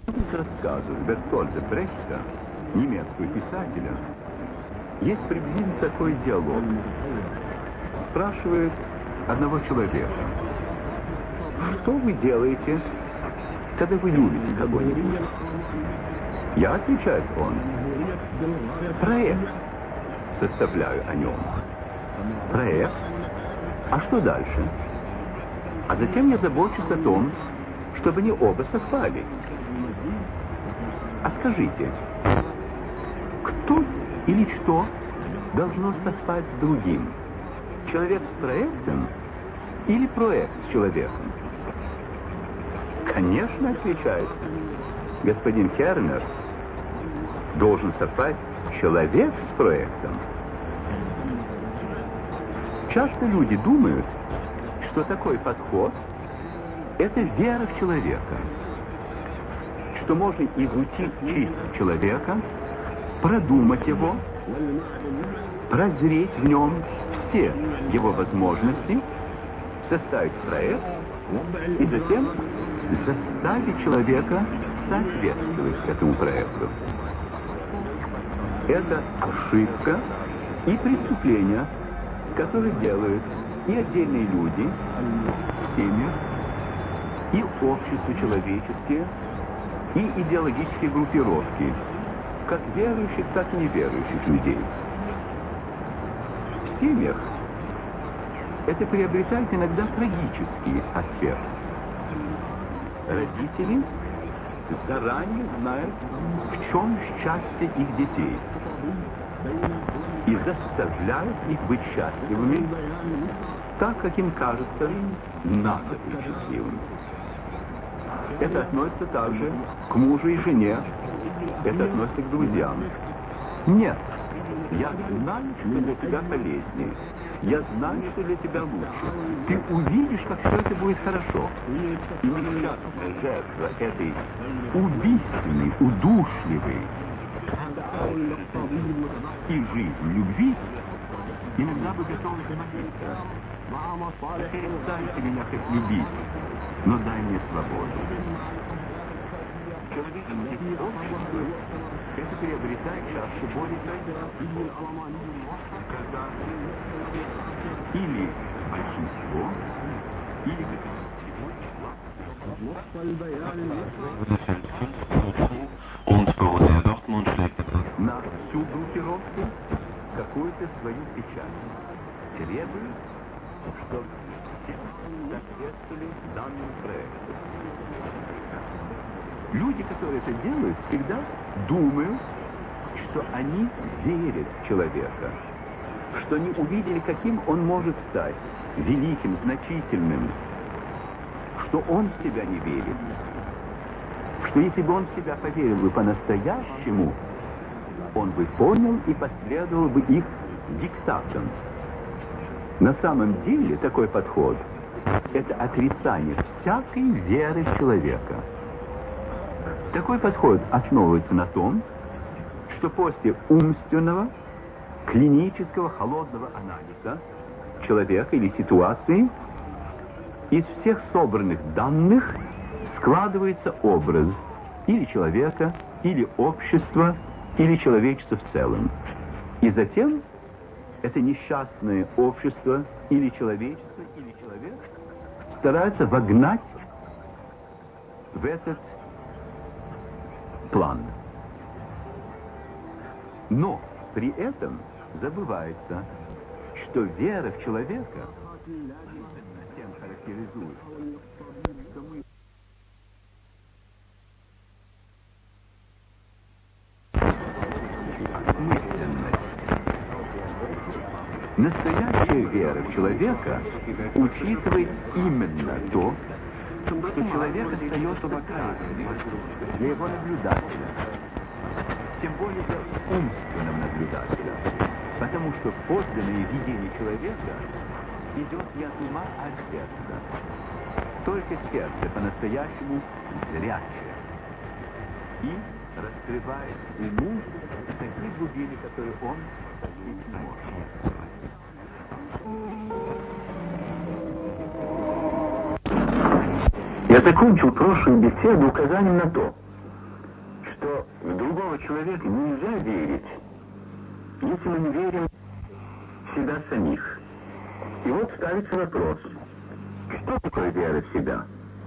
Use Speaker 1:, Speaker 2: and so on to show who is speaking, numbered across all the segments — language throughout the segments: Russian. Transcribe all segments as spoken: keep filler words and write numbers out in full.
Speaker 1: В рассказу Бертольда Брехта, немецкого писателя, есть приблизительно такой диалог. Спрашивает одного человека: что вы делаете, когда вы любите кого-нибудь? Я, отвечает он, проект составляю о нем. Проект? А что дальше? А затем я забочусь о том, чтобы они оба совпали. А скажите, кто или что должно совпасть с другим? Человек с проектом или проект с человеком? Конечно, отвечает господин Кернер, должен совпасть человек с проектом. Часто люди думают, что такой подход – это вера в человека, что можно изучить чисто человека, продумать его, прозреть в нем все его возможности, составить проект и затем заставить человека соответствовать этому проекту. Это ошибка и преступление, которые делают и отдельные люди, семьи, и общества человеческие, и идеологические группировки, как верующих, так и неверующих людей. В семьях это приобретает иногда трагический аспект. Родители заранее знают, в чем счастье их детей, и заставляют их быть счастливыми, так, как им кажется, надо быть счастливыми. Это относится также к мужу и жене, это относится к друзьям. Нет, я знаю, что для тебя полезнее, я знаю, что для тебя лучше. Ты увидишь, как все это будет хорошо. И несчастная жертва этой убийственной, удушливой и жизнь любви иногда бы готовы молиться. Перестаньте меня хоть любить, но дай мне свободу. Человеческое общество это приобретает чаще более когда или большинство, или
Speaker 2: Und Borussia Dortmund schlägt
Speaker 1: на всю группировку какую-то свою печать. Требует, чтобы все соответствовали данному проекту. Люди, которые это делают, всегда думают, что они верят в человека, что они увидели, каким он может стать, великим, значительным, что он в себя не верит, что если бы он в себя поверил бы по-настоящему, он бы понял и последовал бы их диктатам. На самом деле такой подход – это отрицание всякой веры в человека. Такой подход основывается на том, что после умственного, клинического, холодного анализа человека или ситуации из всех собранных данных складывается образ или человека, или общества, или человечества в целом. И затем это несчастное общество или человечество, или человек стараются вогнать в этот план. Но при этом забывается, что вера в человека тем характеризует, что мы настоящая вера в человека учитывает именно то, что человек остается вакантным для его наблюдателя, тем более для умственного наблюдателя, потому что подлинное видение человека идет не от ума, а от сердца. Только сердце по-настоящему зрячее и раскрывает уму такие глубины, которые он постичь не может. Я закончил прошлую беседу указанием на то, что в другого человека нельзя верить, если мы не верим в себя самих. И вот ставится вопрос, что такое вера в себя?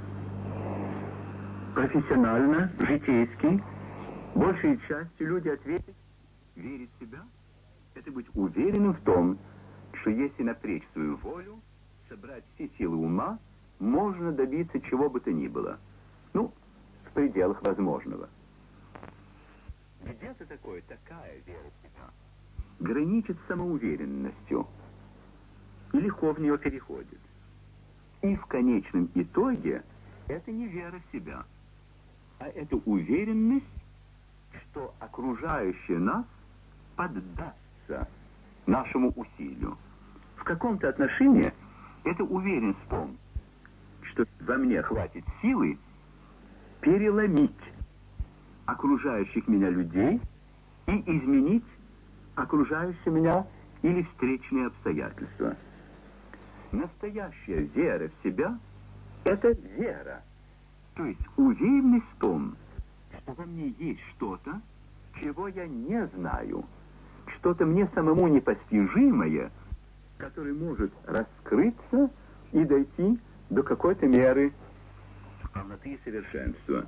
Speaker 1: Профессионально, житейски, большей частью люди ответят, верить в себя — это быть уверенным в том, что если напрячь свою волю, собрать все силы ума, можно добиться чего бы то ни было. Ну, в пределах возможного. Где-то такое, такая вера в себя граничит с самоуверенностью и легко в нее переходит. И в конечном итоге это не вера в себя, а это уверенность, что окружающее нас поддастся нашему усилию. В каком-то отношении это уверенность в том, что во мне хватит силы переломить окружающих меня людей и изменить окружающие меня или встречные обстоятельства. Настоящая вера в себя — это вера, то есть уверенность в том, что во мне есть что-то, чего я не знаю, что-то мне самому непостижимое, которое может раскрыться и дойти до какой-то меры полноты и совершенства.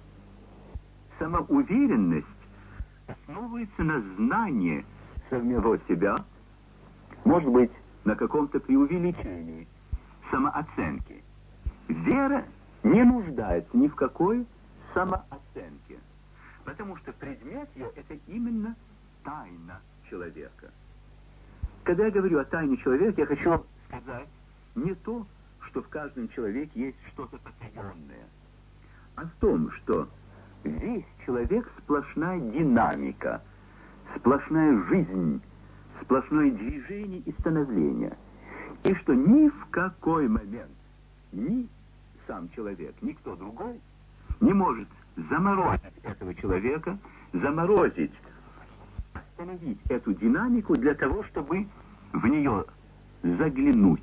Speaker 1: Самоуверенность основывается на знании самого себя, может быть, на каком-то преувеличении, самооценке. Вера не нуждается ни в какой самооценке, потому что предмет ее — это именно тайна человека. Когда я говорю о тайне человека, я хочу сказать не то, что в каждом человеке есть что-то потаенное, а в том, что весь человек — сплошная динамика, сплошная жизнь, сплошное движение и становление. И что ни в какой момент ни сам человек, ни кто другой не может заморозить этого человека, заморозить, остановить эту динамику для того, чтобы в нее заглянуть.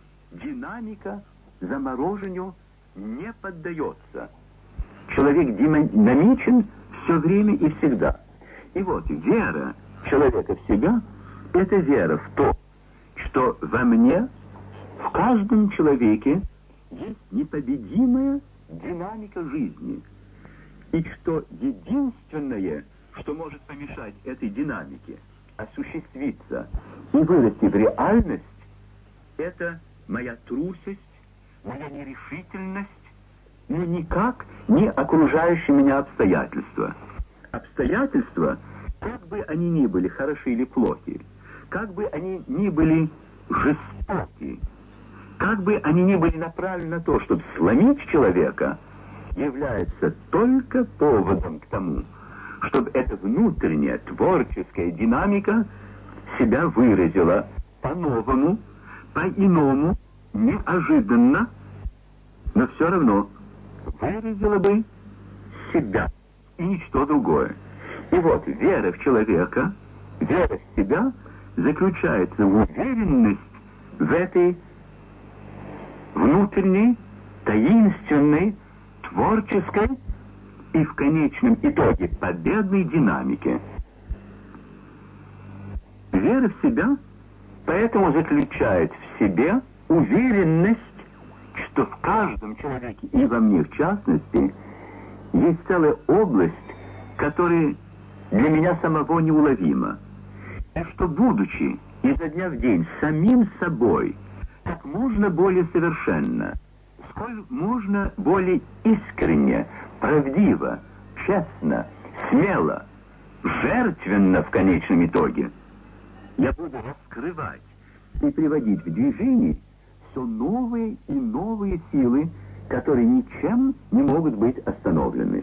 Speaker 1: Динамика заморожению не поддается. Человек динамичен все время и всегда. И вот вера человека в себя — это вера в то, что во мне, в каждом человеке есть непобедимая динамика жизни. И что единственное, что может помешать этой динамике осуществиться и вырасти в реальность, это моя трусость, моя нерешительность, но никак не окружающие меня обстоятельства. Обстоятельства, как бы они ни были хороши или плохи, как бы они ни были жестоки, как бы они ни были направлены на то, чтобы сломить человека, является только поводом к тому, чтобы эта внутренняя творческая динамика себя выразила по-новому, по-иному, неожиданно, но все равно выразила бы себя и ничто другое. И вот вера в человека, вера в себя заключается в уверенность в этой внутренней, таинственной, творческой и в конечном итоге победной динамике. Вера в себя поэтому заключает в себе уверенность, что в каждом человеке, и во мне в частности, есть целая область, которая для меня самого неуловима. И что, будучи изо дня в день самим собой, как можно более совершенно, сколь можно более искренне, правдиво, честно, смело, жертвенно в конечном итоге, я буду раскрывать и приводить в движение все новые и новые силы, которые ничем не могут быть остановлены.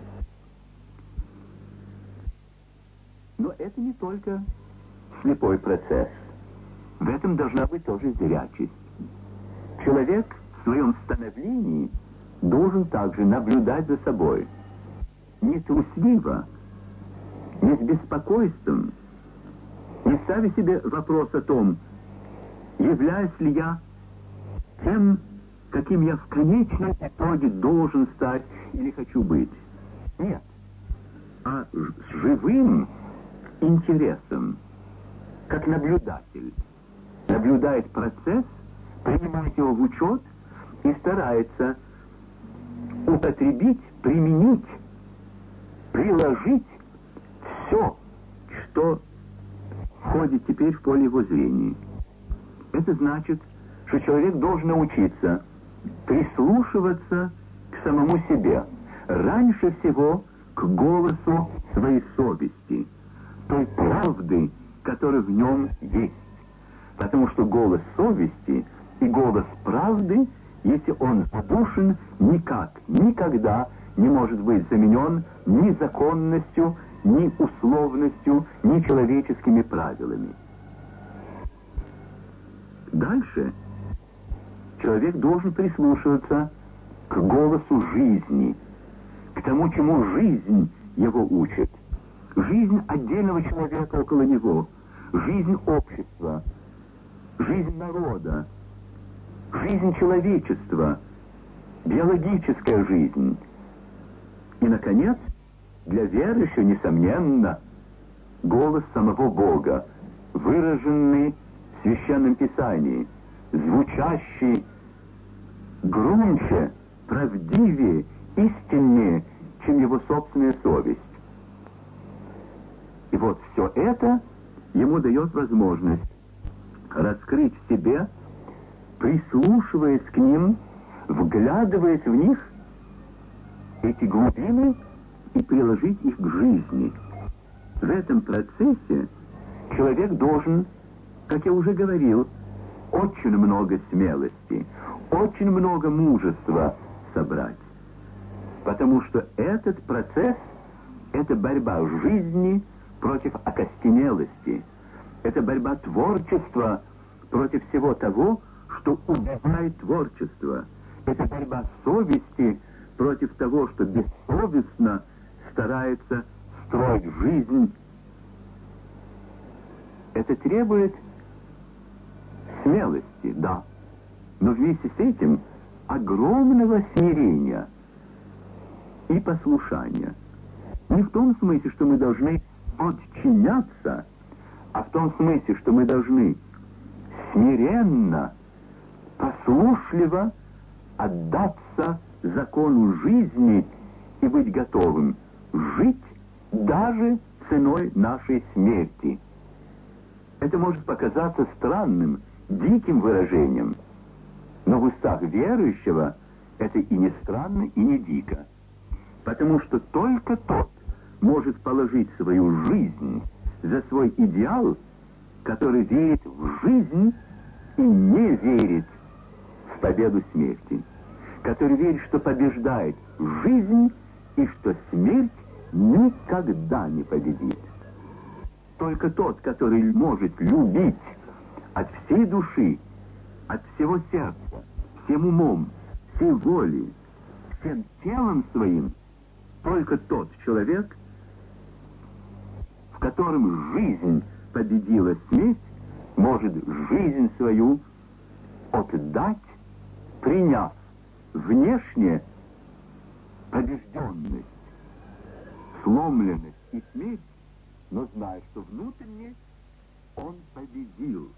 Speaker 1: Но это не только слепой процесс. В этом должна быть тоже зрячесть. Человек в своем становлении должен также наблюдать за собой. Не трусливо, не с беспокойством, не ставя себе вопрос о том, являюсь ли я тем, каким я в конечном итоге должен стать или хочу быть. Нет. А живым интересом, как наблюдатель, наблюдает процесс, принимает его в учет и старается употребить, применить, приложить все, что входит теперь в поле его зрения. Это значит, что человек должен научиться прислушиваться к самому себе, раньше всего к голосу своей совести, той правды, которая в нем есть. Потому что голос совести и голос правды, если он задушен, никак, никогда не может быть заменен ни законностью, ни условностью, ни человеческими правилами. Дальше человек должен прислушиваться к голосу жизни, к тому, чему жизнь его учит. Жизнь отдельного человека около него, жизнь общества, жизнь народа, жизнь человечества, биологическая жизнь. И, наконец, для верующего, несомненно, голос самого Бога, выраженный в Священном Писании, звучащий громче, правдивее, истиннее, чем его собственная совесть. И вот все это ему дает возможность раскрыть в себе, прислушиваясь к ним, вглядываясь в них, эти глубины, и приложить их к жизни. В этом процессе человек должен, как я уже говорил, очень много смелости, очень много мужества собрать. Потому что этот процесс — это борьба жизни против окостенелости, это борьба творчества против всего того, что убивает творчество, это борьба совести против того, что бессовестно старается строить жизнь. Это требует смелости, да, но вместе с этим огромного смирения и послушания. Не в том смысле, что мы должны подчиняться, а в том смысле, что мы должны смиренно, послушливо отдаться закону жизни и быть готовым жить даже ценой нашей смерти. Это может показаться странным, диким выражением, но в устах верующего это и не странно, и не дико. Потому что только тот может положить свою жизнь за свой идеал, который верит в жизнь и не верит в победу смерти, который верит, что побеждает жизнь и что смерть никогда не победит. Только тот, который может любить от всей души, от всего сердца, всем умом, всей волей, всем телом своим, только тот человек, в котором жизнь победила смерть, может жизнь свою отдать, приняв внешне побежденность, сломленность и смерть, но зная, что внутренне он победил.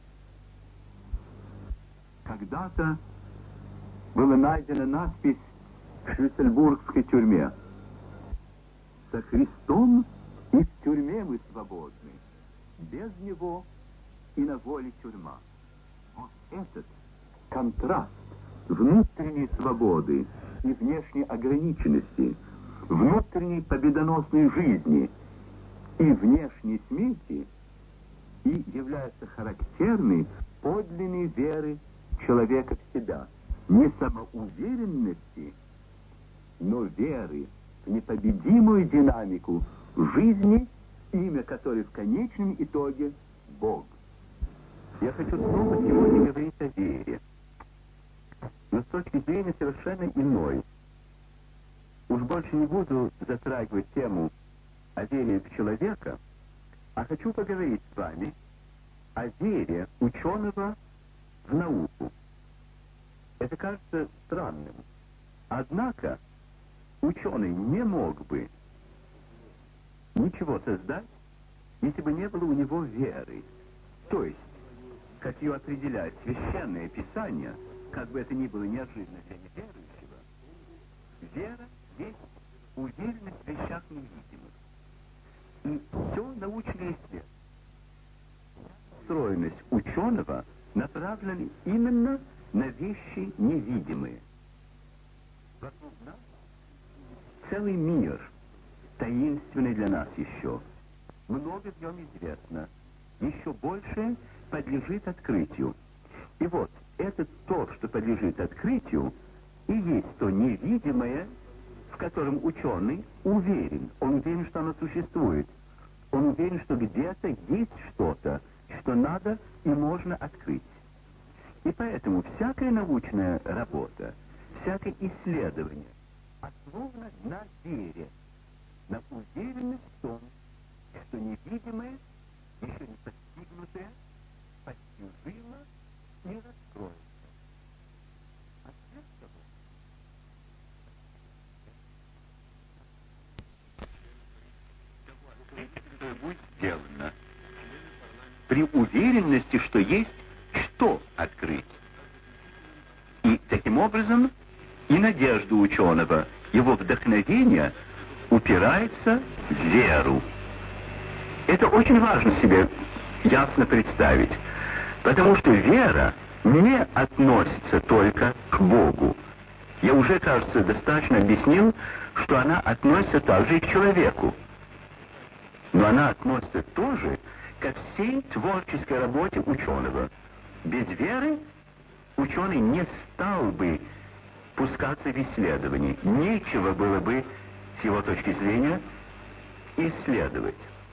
Speaker 1: Когда-то была найдена надпись в Шлиссельбургской тюрьме: «Со Христом и в тюрьме мы свободны, без Него и на воле тюрьма». Вот этот контраст внутренней свободы и внешней ограниченности, внутренней победоносной жизни и внешней смерти и является характерной подлинной веры человека в себя, не самоуверенности, но веры в непобедимую динамику жизни, имя которой в конечном итоге Бог. Я хочу снова сегодня говорить о вере, но с точки зрения совершенно иной. Уж больше не буду затрагивать тему о вере в человека, а хочу поговорить с вами о вере ученого в науку. Это кажется странным. Однако ученый не мог бы ничего создать, если бы не было у него веры. То есть, как ее определяет Священное Писание, как бы это ни было неожиданно для неверующего, вера есть уверенность в вещах невидимых. И все научное исследование, устроенность ученого направлена именно на вещи невидимые. Вокруг нас целый мир, таинственный для нас еще. Много в нем известно. Еще больше подлежит открытию. И вот, это то, что подлежит открытию, и есть то невидимое, в котором ученый уверен. Он уверен, что оно существует. Он уверен, что где-то есть что-то, что надо и можно открыть. И поэтому всякая научная работа, всякое исследование основано на вере, на уверенность в том, что невидимое, еще не постигнутое, постижимо и раскроется. А сверх того, которое будет сделано, при уверенности, что есть что открыть. И таким образом и надежда ученого, его вдохновение упирается в веру. Это очень важно себе ясно представить, потому что вера не относится только к Богу. Я уже, кажется, достаточно объяснил, что она относится также и к человеку. Но она относится тоже ко всей творческой работе ученого. Без веры ученый не стал бы пускаться в исследование. Нечего было бы, с его точки зрения, исследовать.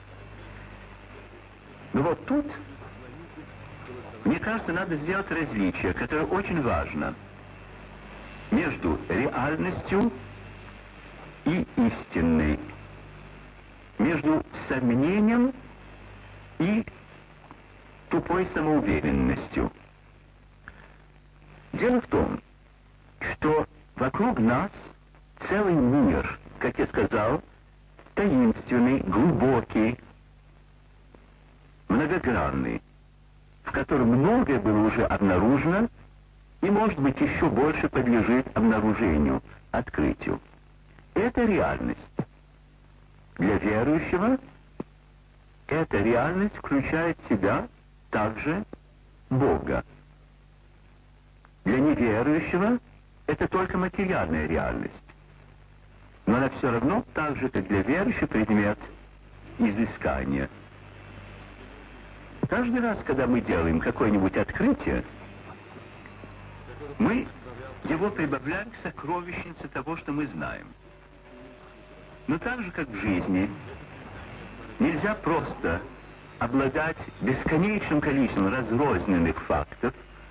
Speaker 1: Но вот тут, мне кажется, надо сделать различие, которое очень важно, между реальностью и истинной, между сомнением и тупой самоуверенностью. Дело в том, что вокруг нас целый мир, как я сказал, таинственный, глубокий, многогранный, в котором многое было уже обнаружено и, может быть, еще больше подлежит обнаружению, открытию. Это реальность. Для верующего эта реальность включает в себя также Бога. Для неверующего это только материальная реальность. Но она все равно, так же, как для верующего, предмет изыскания. Каждый раз, когда мы делаем какое-нибудь открытие, мы его прибавляем к сокровищнице того, что мы знаем. Но так же, как в жизни, нельзя просто обладать бесконечным количеством разрозненных фактов.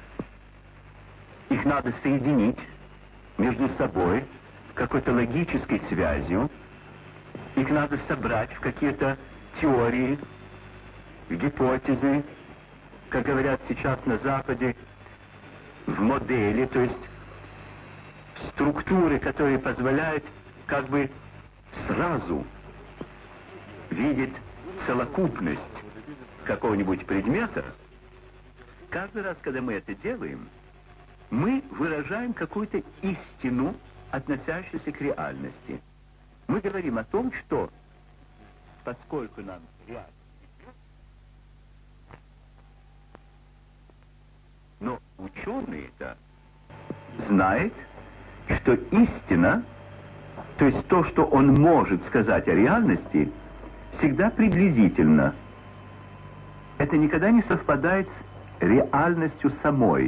Speaker 1: Их надо соединить между собой какой-то логической связью. Их надо собрать в какие-то теории, в гипотезы, как говорят сейчас на Западе, в модели, то есть структуры, которые позволяют как бы сразу видеть целокупность какого-нибудь предмета. Каждый раз, когда мы это делаем, мы выражаем какую-то истину, относящуюся к реальности. Мы говорим о том, что поскольку нам реально, но ученый-то знает, что истина, то есть то, что он может сказать о реальности, всегда приблизительно. Это никогда не совпадает с реальностью самой.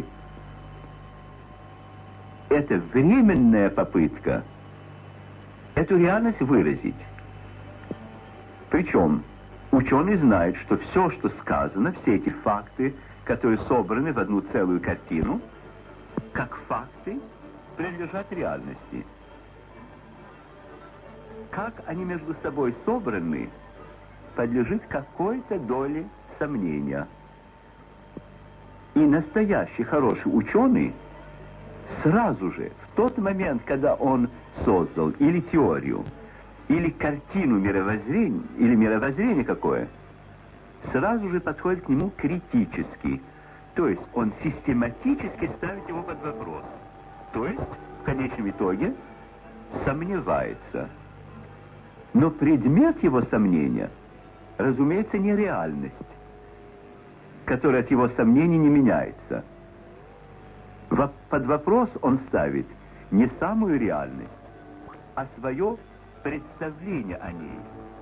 Speaker 1: Это временная попытка эту реальность выразить. Причем ученый знает, что все, что сказано, все эти факты, которые собраны в одну целую картину, как факты, принадлежат реальности. Как они между собой собраны, подлежит какой-то доле сомнения. И настоящий хороший ученый сразу же, в тот момент, когда он создал или теорию, или картину мировоззрения, или мировоззрение какое, сразу же подходит к нему критически. То есть он систематически ставит его под вопрос. То есть, в конечном итоге, сомневается. Но предмет его сомнения, разумеется, не реальность, которая от его сомнений не меняется. Под вопрос он ставит не самую реальность, а свое представление о ней.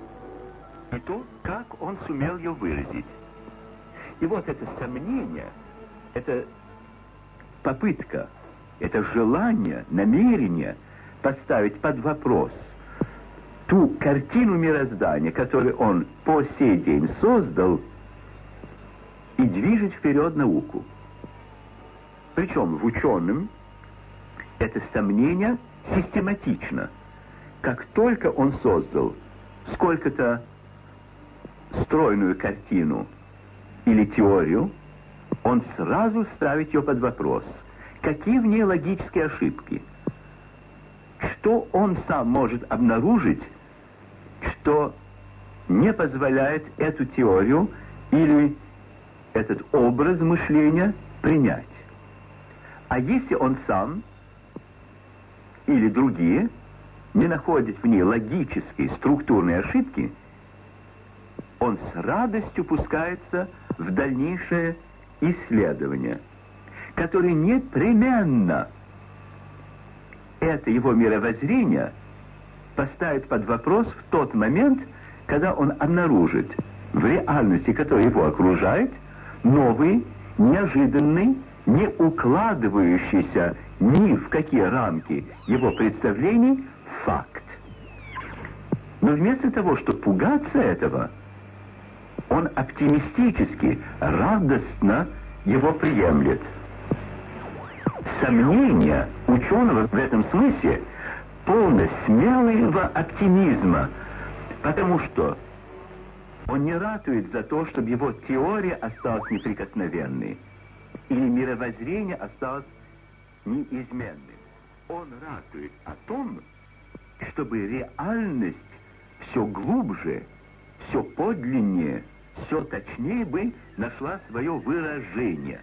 Speaker 1: И то, как он сумел ее выразить. И вот это сомнение, это попытка, это желание, намерение поставить под вопрос ту картину мироздания, которую он по сей день создал, и движет вперед науку. Причем в ученом это сомнение систематично. Как только он создал сколько-то стройную картину или теорию, он сразу ставит ее под вопрос. Какие в ней логические ошибки? Что он сам может обнаружить, что не позволяет эту теорию или этот образ мышления принять? А если он сам или другие не находят в ней логические, структурные ошибки, он с радостью пускается в дальнейшее исследование, которое непременно это его мировоззрение поставит под вопрос в тот момент, когда он обнаружит в реальности, которая его окружает, новый, неожиданный, не укладывающийся ни в какие рамки его представлений факт. Но вместо того, чтобы пугаться этого, он оптимистически, радостно его приемлет. Сомнение ученого в этом смысле полно смелого оптимизма, потому что он не ратует за то, чтобы его теория осталась неприкосновенной, или мировоззрение осталось неизменным. Он ратует о том, чтобы реальность все глубже, все подлиннее, все точнее бы нашла свое выражение.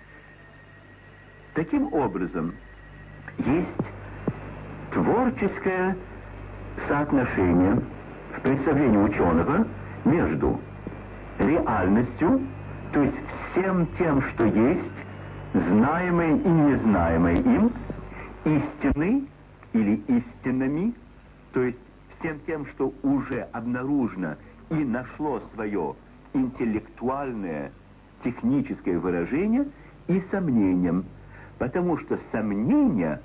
Speaker 1: Таким образом, есть творческое соотношение в представлении ученого между реальностью, то есть всем тем, что есть, знаемое и незнаемое им, истиной или истинами, то есть всем тем, что уже обнаружено и нашло свое интеллектуальное, техническое выражение, и сомнением, потому что сомнение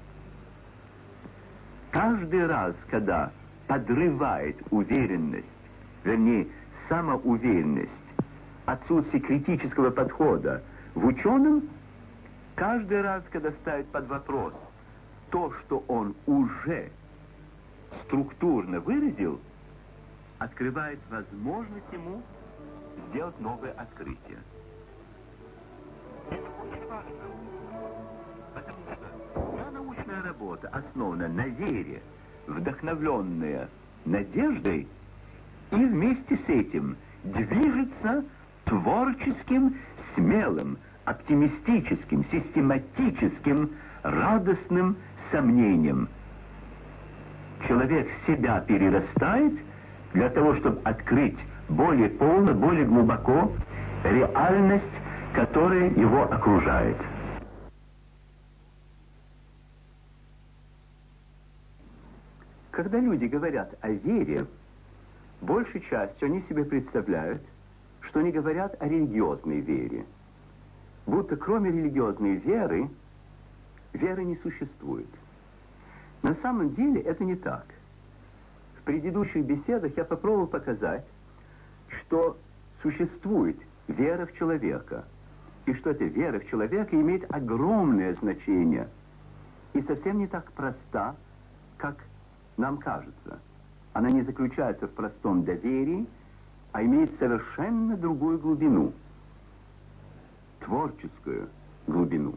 Speaker 1: каждый раз, когда подрывает уверенность, вернее, самоуверенность, отсутствие критического подхода в ученом, каждый раз, когда ставит под вопрос то, что он уже структурно выразил, открывает возможность ему сделать новое открытие. Это очень важно, потому что вся научная работа основана на вере, вдохновленная надеждой, и вместе с этим движется творческим, смелым, оптимистическим, систематическим, радостным сомнением. Человек себя перерастает для того, чтобы открыть более полно, более глубоко реальность, которая его окружает. Когда люди говорят о вере, большей частью они себе представляют, что они говорят о религиозной вере. Будто кроме религиозной веры, веры не существует. На самом деле это не так. В предыдущих беседах я попробовал показать, что существует вера в человека, и что эта вера в человека имеет огромное значение, и совсем не так проста, как нам кажется. Она не заключается в простом доверии, а имеет совершенно другую глубину, творческую глубину.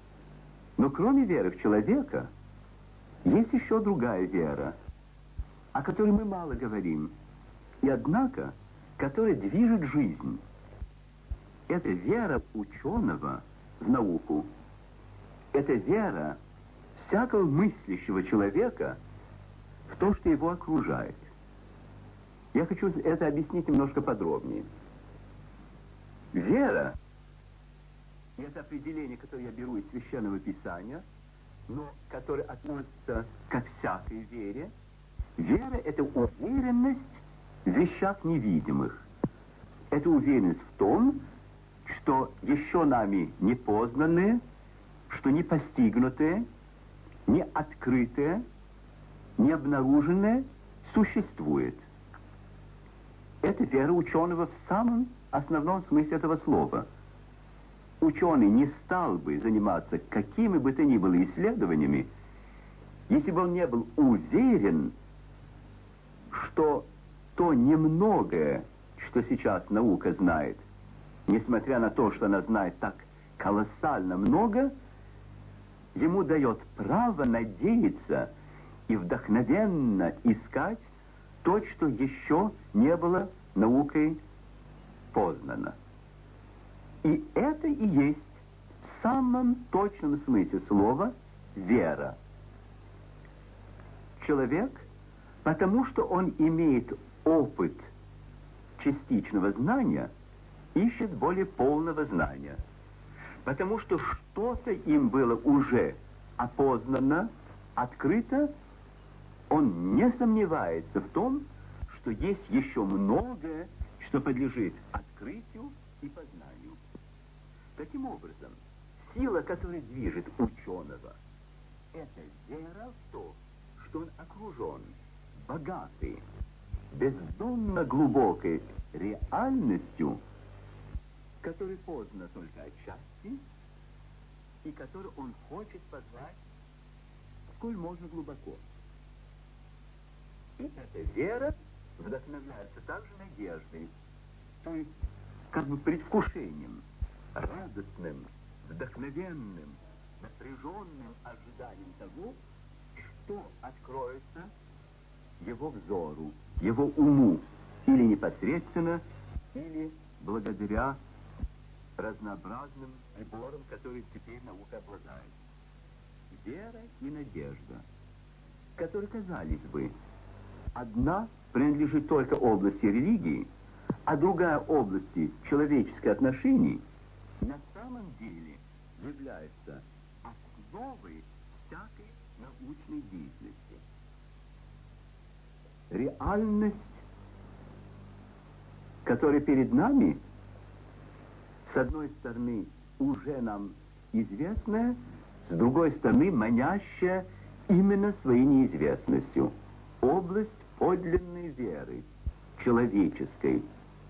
Speaker 1: Но кроме веры в человека, есть еще другая вера, о которой мы мало говорим, и однако, которая движет жизнь. Это вера ученого в науку. Это вера всякого мыслящего человека в то, что его окружает. Я хочу это объяснить немножко подробнее. Вера — это определение, которое я беру из Священного Писания, но которое относится ко всякой вере. Вера — это уверенность в вещах невидимых. Это уверенность в том, что еще нами не познанное, что не постигнутое, не открытое, не обнаруженное существует. Это вера ученого в самом основном смысле этого слова. Ученый не стал бы заниматься какими бы то ни было исследованиями, если бы он не был уверен, что то немногое, что сейчас наука знает, несмотря на то, что она знает так колоссально много, ему дает право надеяться и вдохновенно искать то, что еще не было наукой познано. И это и есть в самом точном смысле слова вера. Человек, потому что он имеет опыт частичного знания, ищет более полного знания. Потому что что-то им было уже опознано, открыто, он не сомневается в том, что есть еще многое, что подлежит открытию и познанию. Таким образом, сила, которая движет ученого, это вера в то, что он окружен богатой, бездонно глубокой реальностью, которая познана только отчасти, и которую он хочет познать сколь можно глубоко. И эта вера вдохновляется также надеждой, то есть как бы предвкушением, радостным, вдохновенным, напряженным ожиданием того, что откроется его взору, его уму, или непосредственно, или благодаря разнообразным приборам, которые теперь наука обладает. Вера и надежда, которые, казались бы, одна принадлежит только области религии, а другая области человеческих отношений, на самом деле является основой всякой научной деятельности. Реальность, которая перед нами, с одной стороны, уже нам известная, с другой стороны, манящая именно своей неизвестностью. Область подлинной веры, человеческой.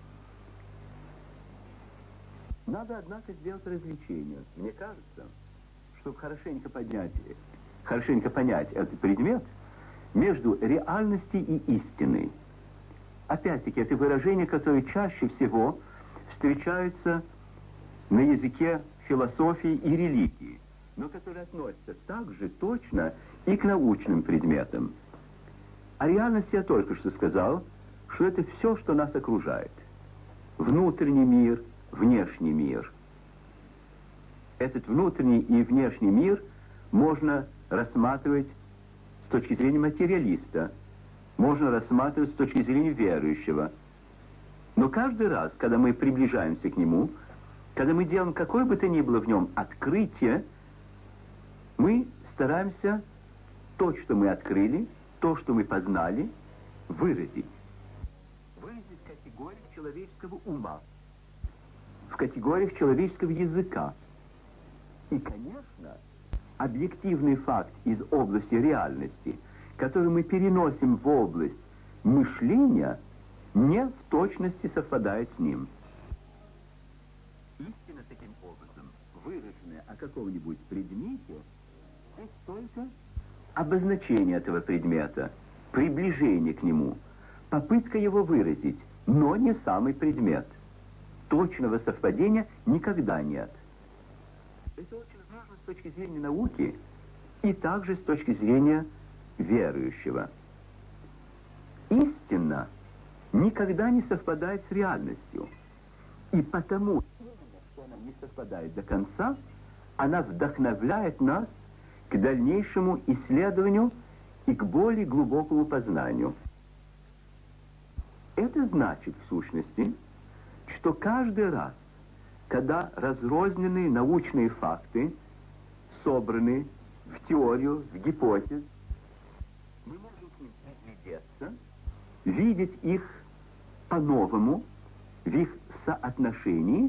Speaker 1: Надо, однако, сделать развлечение. Мне кажется, чтобы хорошенько поднять, хорошенько понять этот предмет, между реальностью и истиной. Опять-таки, это выражение, которое чаще всего встречается на языке философии и религии, но которое относится также точно и к научным предметам. О реальности я только что сказал, что это все, что нас окружает. Внутренний мир, внешний мир. Этот внутренний и внешний мир можно рассматривать с точки зрения материалиста, можно рассматривать с точки зрения верующего. Но каждый раз, когда мы приближаемся к нему, когда мы делаем какое бы то ни было в нем открытие, мы стараемся то, что мы открыли, то, что мы познали, выразить. Выразить в категориях человеческого ума, в категориях человеческого языка. И, конечно, объективный факт из области реальности, который мы переносим в область мышления, не в точности совпадает с ним. Истина, таким образом, выраженная о каком-нибудь предмете, есть только обозначение этого предмета, приближение к нему, попытка его выразить, но не самый предмет. Точного совпадения никогда нет. Это очень важно с точки зрения науки и также с точки зрения верующего. истина никогда не совпадает с реальностью. И потому, что она не совпадает до конца, она вдохновляет нас к дальнейшему исследованию и к более глубокому познанию. Это значит, в сущности, что каждый раз, когда разрозненные научные факты собраны в теорию, в гипотез, мы можем к ним приглядеться, видеть их по-новому, в их соотношении,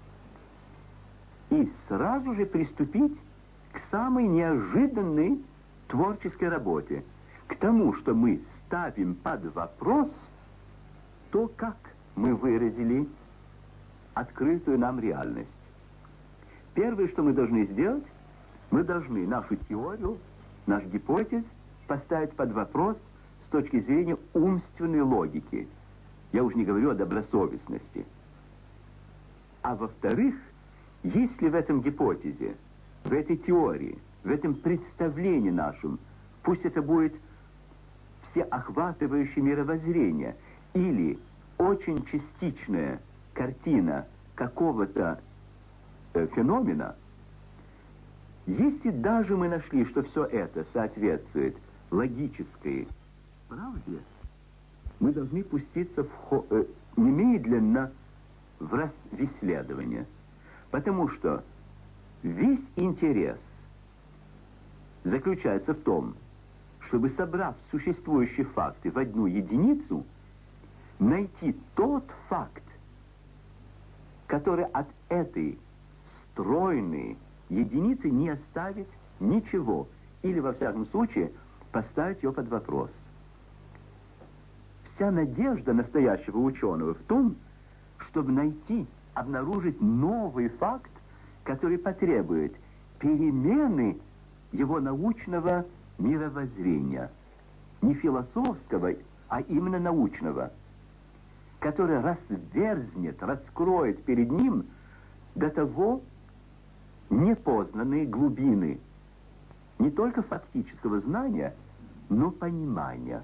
Speaker 1: и сразу же приступить к самой неожиданной творческой работе, к тому, что мы ставим под вопрос то, как мы выразили открытую нам реальность. Первое, что мы должны сделать, мы должны нашу теорию, наш гипотез поставить под вопрос с точки зрения умственной логики. Я уж не говорю о добросовестности. А во-вторых, если в этом гипотезе, в этой теории, в этом представлении нашем, пусть это будет всеохватывающее мировоззрение или очень частичная картина какого-то э, феномена, если даже мы нашли, что все это соответствует логической правде, мы должны пуститься в хо- э, немедленно в, рас- в исследование. Потому что весь интерес заключается в том, чтобы, собрав существующие факты в одну единицу, найти тот факт, который от этой стройной единицы не оставит ничего, или, во всяком случае, поставить ее под вопрос. Вся надежда настоящего ученого в том, чтобы найти, обнаружить новый факт, который потребует перемены его научного мировоззрения. Не философского, а именно научного, который разверзнет, раскроет перед ним до того непознанные глубины не только фактического знания, но понимания.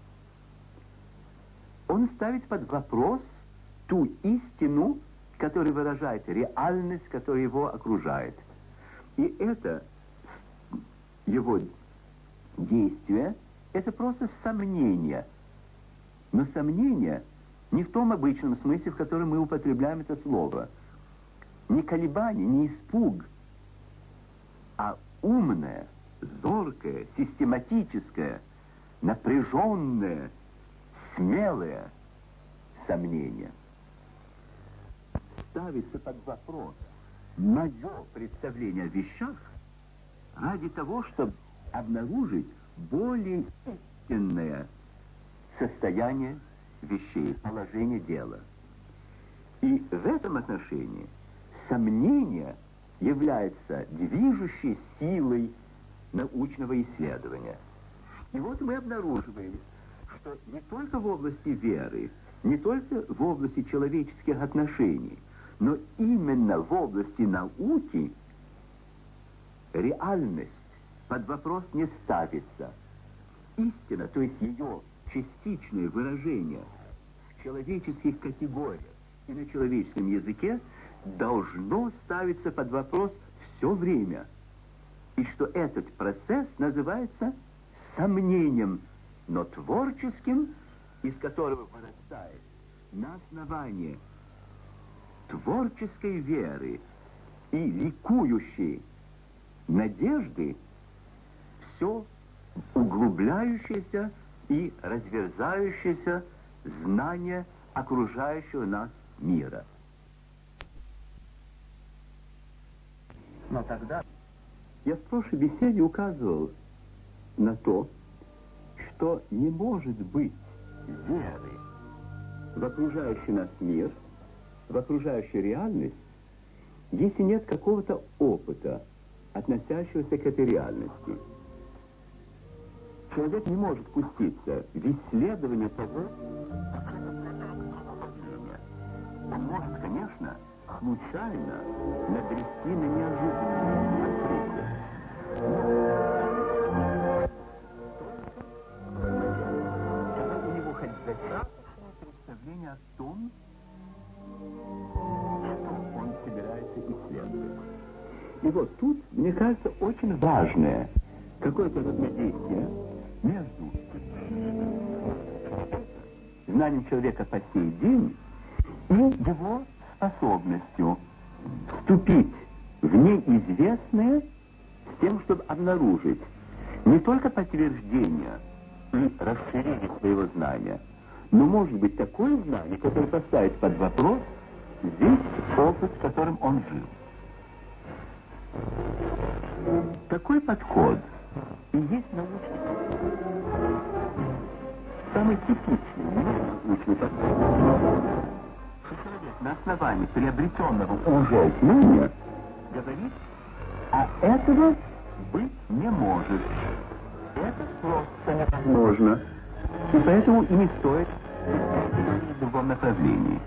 Speaker 1: Он ставит под вопрос ту истину, которая выражает реальность, которая его окружает. И это его действие, это просто сомнение. Но сомнение не в том обычном смысле, в котором мы употребляем это слово. Не колебание, не испуг, а умное, зоркое, систематическое, напряженное, смелое сомнение. Ставится под вопрос мое представление о вещах ради того, чтобы обнаружить более истинное состояние вещей, положение дела. И в этом отношении сомнение является движущей силой научного исследования. И вот мы обнаруживаем, что не только в области веры, не только в области человеческих отношений, но именно в области науки реальность под вопрос не ставится. Истина, то есть ее частичное выражение в человеческих категориях и на человеческом языке, должно ставиться под вопрос все время. И что этот процесс называется сомнением, но творческим, из которого вырастает на основании творческой веры и ликующей надежды все углубляющееся и разверзающееся знание окружающего нас мира. Но тогда я в прошлой беседе указывал на то, что не может быть веры в окружающий нас мир, в окружающую реальность, если нет какого-то опыта, относящегося к этой реальности. Человек не может пуститься в исследование того, он может, конечно, случайно набрести на неожиданное открытие. Когда у него хотя представление о том, что он собирается исследовать. И вот тут, мне кажется, очень важное какое-то взаимодействие между знанием человека по сей день и его способностью вступить в неизвестное с тем, чтобы обнаружить не только подтверждение и расширение своего знания, но может быть такое знание, которое поставит под вопрос весь опыт, с которым он жил. Такой подход и есть научный, самый типичный научный подход. Человек на основании приобретенного уже знания говорит, а этого быть не может. Это просто невозможно. И поэтому и не стоит в другом направлении.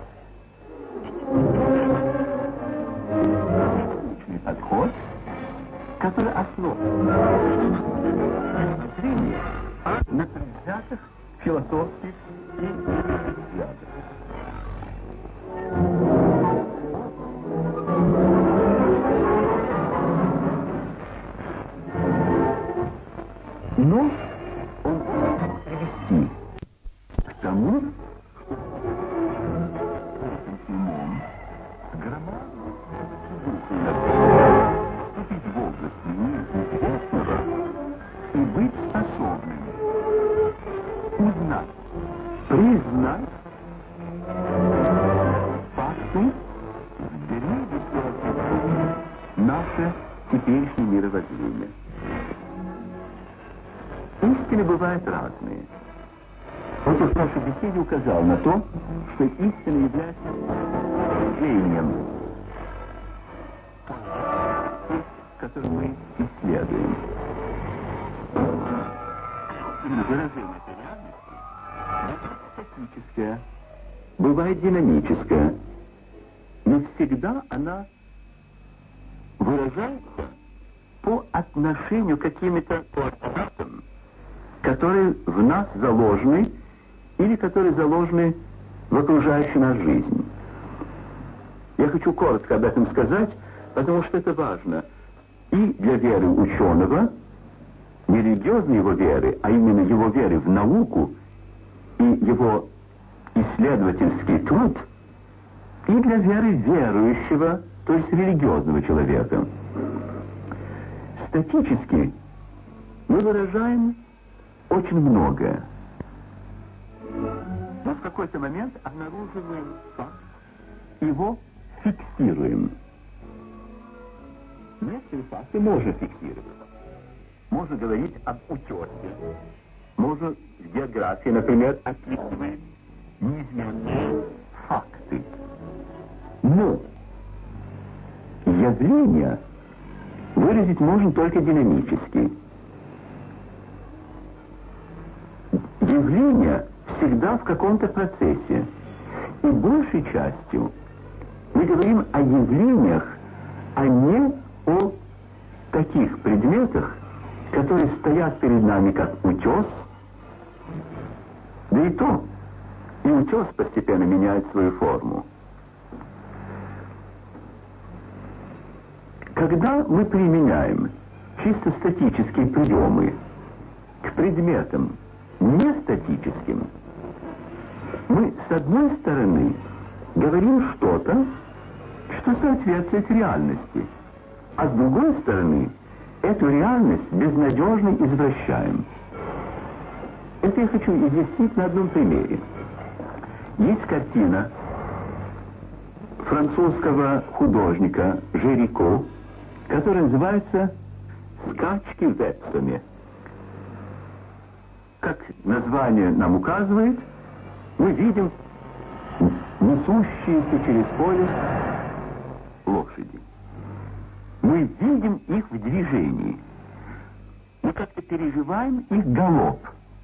Speaker 1: Научный подход, который основан на зрении, на предвзятых философских и взглядах. Но он может привести к тому, что этим умом громадно вступить в область неизвестного и быть способным узнать, признать факты, вберегут наше теперешнее мировоззрение. Истины бывают разные. Вот уж в нашей беседе указал на то, что истина является явлением, которое мы исследуем. Выражение этой реальности бывает статическое, бывает динамическое, но всегда она выражается по отношению к каким-то постулатам, которые в нас заложены или которые заложены в окружающей нас жизни. Я хочу коротко об этом сказать, потому что это важно и для веры ученого, не религиозной его веры, а именно его веры в науку и его исследовательский труд, и для веры верующего, то есть религиозного человека. Статически мы выражаем очень многое. Но в какой-то момент обнаруживаем факт, его фиксируем. Некоторые факты можно фиксировать. Можно говорить об утесе. Можно в географии, например, описывать неизменные факты. Но явления выразить можно только динамически. Явление всегда в каком-то процессе. И большей частью мы говорим о явлениях, а не о таких предметах, которые стоят перед нами как утес. Да и то, и утес постепенно меняет свою форму. Когда мы применяем чисто статические приемы к предметам не статическим, мы с одной стороны говорим что-то, что соответствует реальности, а с другой стороны эту реальность безнадежно извращаем. Это я хочу изъяснить на одном примере. Есть картина французского художника Жирико, которая называется «Скачки в Эпсоме». Как название нам указывает, мы видим несущиеся через поле лошади. Мы видим их в движении. Мы как-то переживаем их галоп.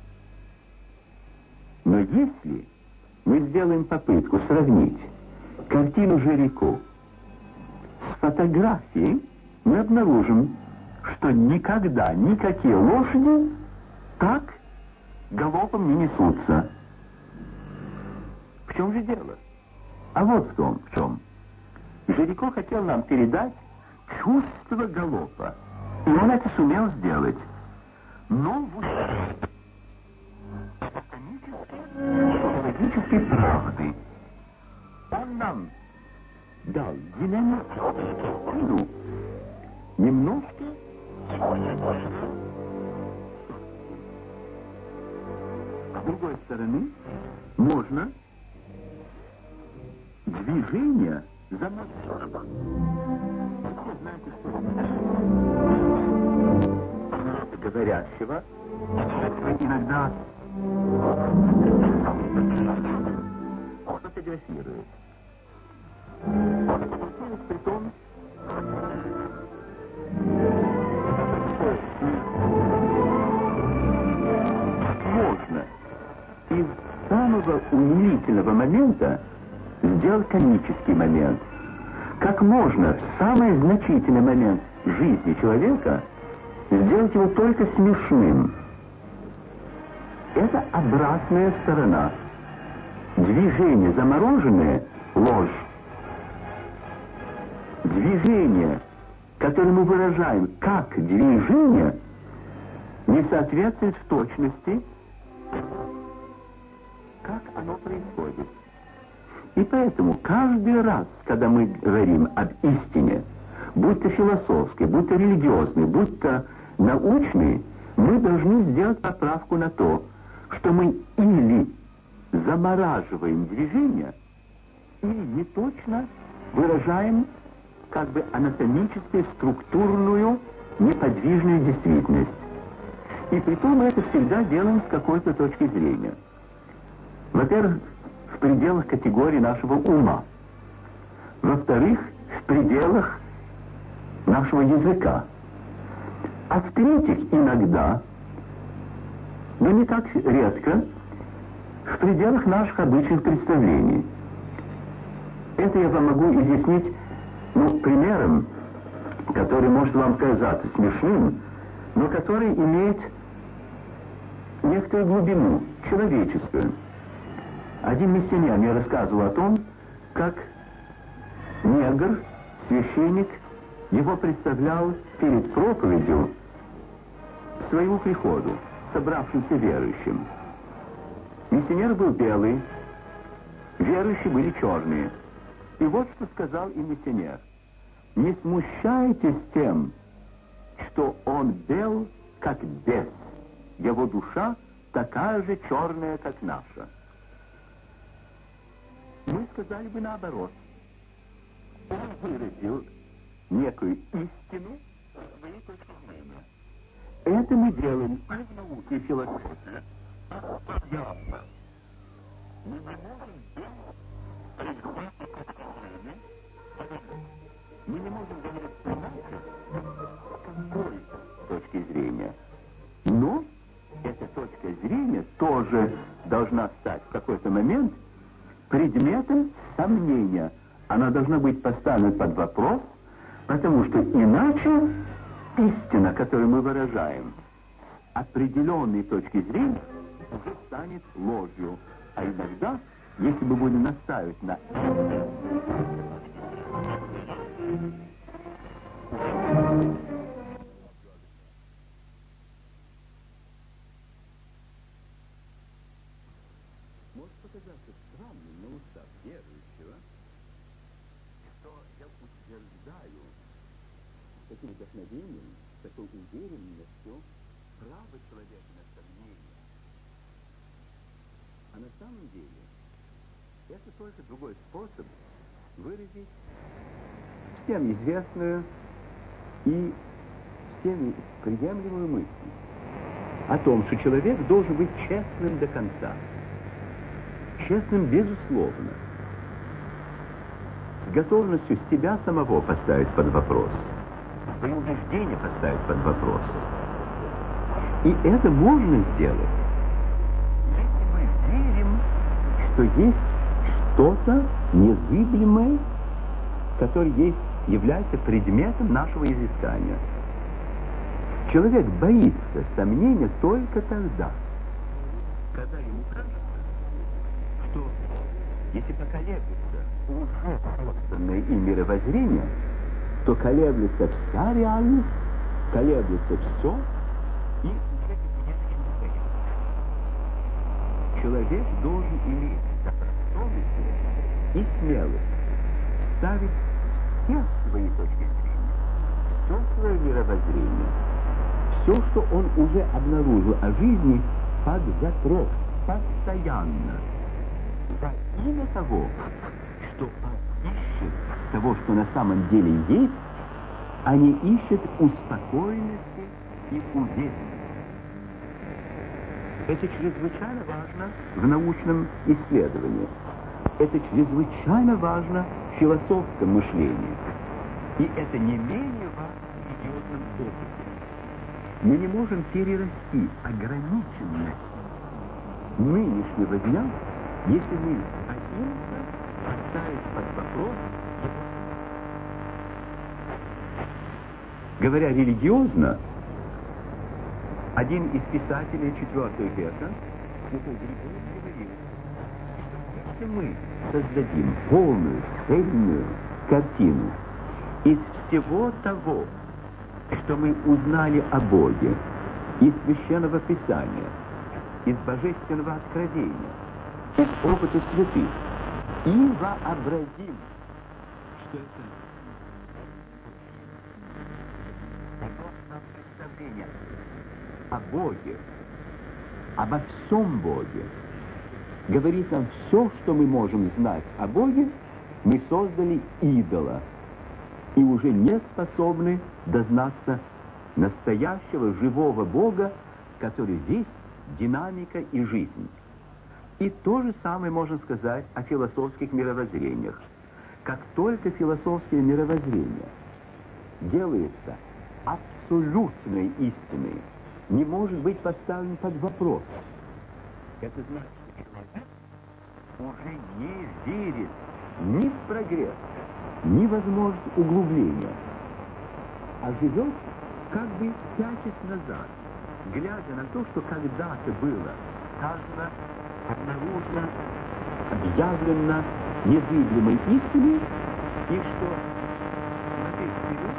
Speaker 1: Но если мы сделаем попытку сравнить картину Жирико с фотографией, мы обнаружим, что никогда никакие лошади так галопом не несутся. В чем же дело? А вот в том, в чем. Жирико хотел нам передать чувство галопа. И он это сумел сделать. Но в ущерб психологической правды. Он нам дал динамическую, немножко с другой стороны можно движение заморозить. Знаете, что говорящего иногда фотографирует. Притом можно из самого умилительного момента сделать комический момент. Как можно в самый значительный момент жизни человека сделать его только смешным. Это обратная сторона. Движение замороженное — ложь. Движение, которое мы выражаем как движение, не соответствует в точности, как оно происходит. И поэтому каждый раз, когда мы говорим об истине, будь то философской, будь то религиозной, будь то научной, мы должны сделать поправку на то, что мы или замораживаем движение, или неточно выражаем как бы анатомическую, структурную, неподвижную действительность. И притом мы это всегда делаем с какой-то точки зрения. Во-первых, в пределах категории нашего ума. Во-вторых, в пределах нашего языка. А в-третьих, иногда, но не так редко, в пределах наших обычных представлений. Это я вам могу изъяснить, ну, примером, который может вам казаться смешным, но который имеет некоторую глубину, человеческую. Один миссионер мне рассказывал о том, как негр, священник, его представлял перед проповедью своему приходу, собравшимся верующим. Миссионер был белый, верующие были черные. И вот что сказал им миссионер: не смущайтесь тем, что он бел, как бес. Его душа такая же черная, как наша. Мы сказали бы наоборот. Он выразил некую истину своей точки зрения. Это мы делаем и в науке, и в философии. Мы не можем делать мы не можем говорить иначе с какой точки зрения. Но эта точка зрения тоже должна стать в какой-то момент предметом сомнения. Она должна быть поставлена под вопрос, потому что иначе истина, которую мы выражаем, определенной точки зрения, уже станет ложью. А иногда, если мы будем настаивать на это, может показаться странным на устах верующего, что я утверждаю с таким вдохновением, с такой уверенностью право человека на сомнение. А на самом деле это только другой способ выразить всем известную и всеми приемлемую мысль о том, что человек должен быть честным до конца. Честным безусловно. С готовностью себя самого поставить под вопрос. Свои убеждения поставить под вопрос. И это можно сделать, если мы верим, что есть что-то незыблемое, которое есть, является предметом нашего изыскания. Человек боится сомнения только тогда, когда ему кажется, что Если поколеблется уже собственное и мировоззрение, то колеблется вся реальность, колеблется все, и уже нет настоящего. Человек должен иметь совесть и смелость ставить все свои точки зрения, все свое мировоззрение, все, что он уже обнаружил о жизни, под запрос, постоянно. Во имя того, что он ищет того, что на самом деле есть, а не ищет успокоенности и уверенности. Это чрезвычайно важно в научном исследовании. Это чрезвычайно важно в философском мышлении. И это не менее важно в религиозном опыте. Мы не можем перерасти ограниченность нынешнего дня, если мы боимся поставить под вопрос. Говоря религиозно, один из писателей четвёртого века, святой Григорий, говорил, что если мы создадим полную, цельную картину из всего того, что мы узнали о Боге, из Священного Писания, из Божественного Откровения, из опыта святых, и вообразим, что это представление о Боге, обо всем Боге, говорит нам все, что мы можем знать о Боге, мы создали идола и уже не способны дознаться настоящего живого Бога, который есть динамика и жизнь. И то же самое можно сказать о философских мировоззрениях. Как только философское мировоззрение делается абсолютной истиной, не может быть поставлен под вопрос. Это значит, что человек уже не верит ни в прогресс, ни в возможность углубления, а живет как бы пятясь назад, глядя на то, что когда-то было сказано, обнаружено, объявлено незыблемой истиной, и что смотреть вперед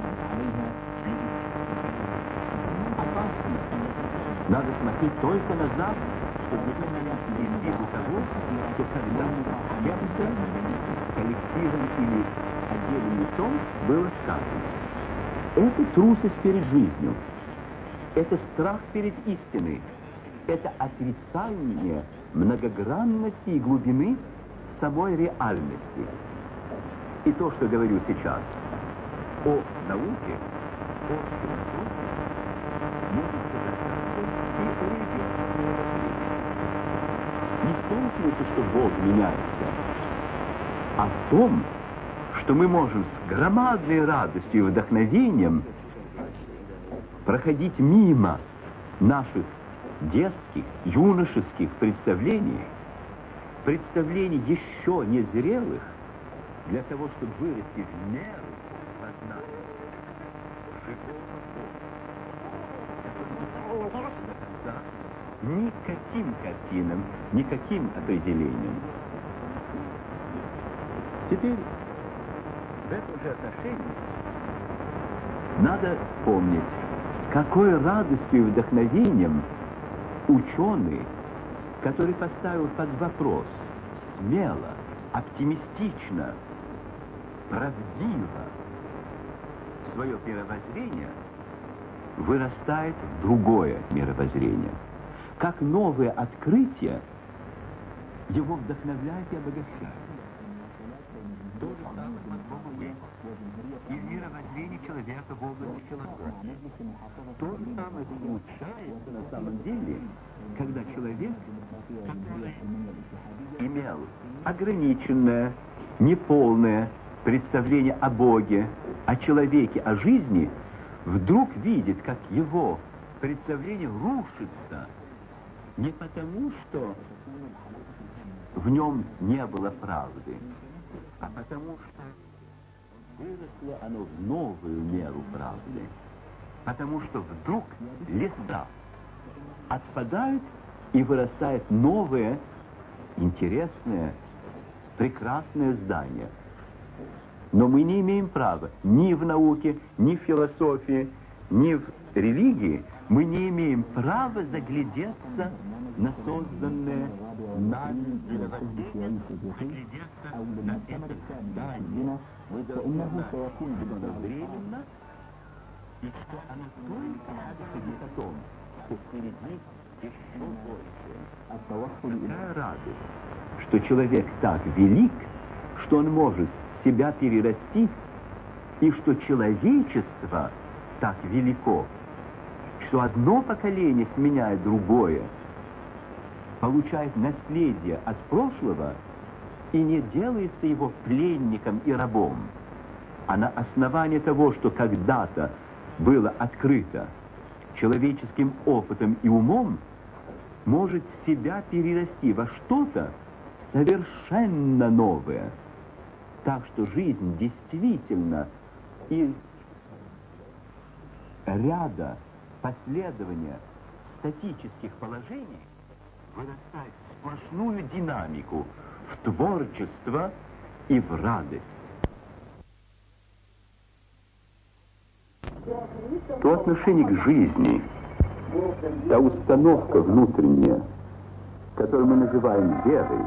Speaker 1: опасно. Надо смотреть только назад, чтобы из виду того, что когда-то кем-то, коллективом или отдельным лицом было сказано. Это трусость перед жизнью, это страх перед истиной, это отрицание многогранности и глубины самой реальности. И то, что говорю сейчас о науке, о философии, можно сказать и о религии. Не в том смысле, что Бог меняется, а в том, что мы можем с громадной радостью и вдохновением проходить мимо наших детских, юношеских представлений, представлений еще незрелых, для того, чтобы вырасти в меру познания живого Бога, до конца никаким картинам, никаким определением. Теперь в этом же отношении надо помнить, какой радостью и вдохновением ученый, который поставил под вопрос смело, оптимистично, правдиво свое мировоззрение, вырастает в другое мировоззрение. Как новое открытие его вдохновляет и обогащает. То же самое могло бы быть и в мировоззрении человека в области философии. То же самое случается на самом деле, когда человек, который имел ограниченное, неполное представление о Боге, о человеке, о жизни, вдруг видит, как его представление рушится не потому, что в нем не было правды, а потому что выросло оно в новую меру правды. Потому что вдруг леса отпадают, и вырастает новое, интересное, прекрасное здание. Но мы не имеем права ни в науке, ни в философии, ни в религии, мы не имеем права заглядеться на созданное нами заглядеться на это здание. Временно, и что оно только говорит о том, что впереди еще больше. Такая радость, что человек так велик, что он может себя перерасти, и что человечество так велико, что одно поколение сменяет другое, получает наследие от прошлого и не делается его пленником и рабом, а на основании того, что когда-то было открыто человеческим опытом и умом, может себя перерасти во что-то совершенно новое. Так что жизнь действительно из ряда последования статических положений вырастает в сплошную динамику, в творчество и в радость. То отношение к жизни, та установка внутренняя, которую мы называем верой,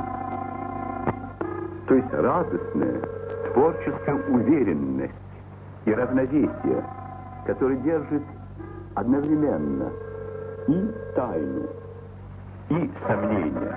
Speaker 1: то есть радостная, творческая уверенность и равновесие, которое держит одновременно и тайну, и сомнения,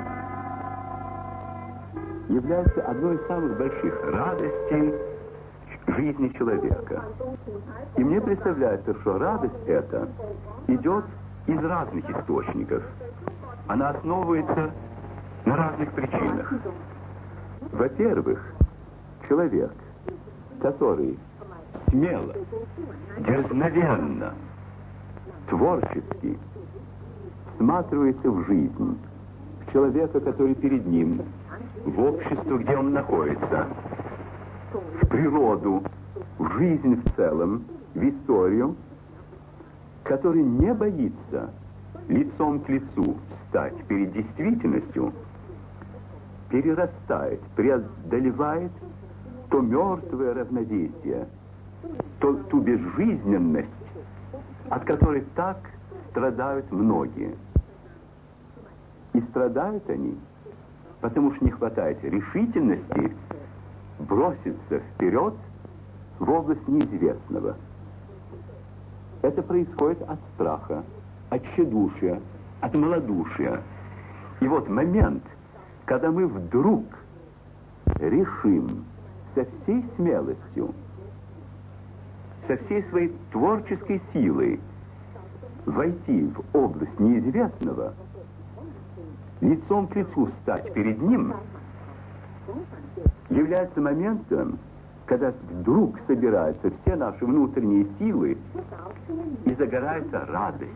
Speaker 1: является одной из самых больших радостей жизни человека. И мне представляется, что радость эта идет из разных источников. Она основывается на разных причинах. Во-первых, человек, который смело, дерзновенно, творчески всматривается в жизнь, в человека, который перед ним, в общество, где он находится, в природу, в жизнь в целом, в историю, который не боится лицом к лицу встать перед действительностью, перерастает, преодолевает то мертвое равновесие, то, ту безжизненность, от которой так страдают многие. И страдают они, потому что не хватает решительности броситься вперед в область неизвестного. Это происходит от страха, от тщедушия, от малодушия. И вот момент, когда мы вдруг решим со всей смелостью, со всей своей творческой силой войти в область неизвестного, лицом к лицу стать перед ним, является моментом, когда вдруг собираются все наши внутренние силы и загорается радость.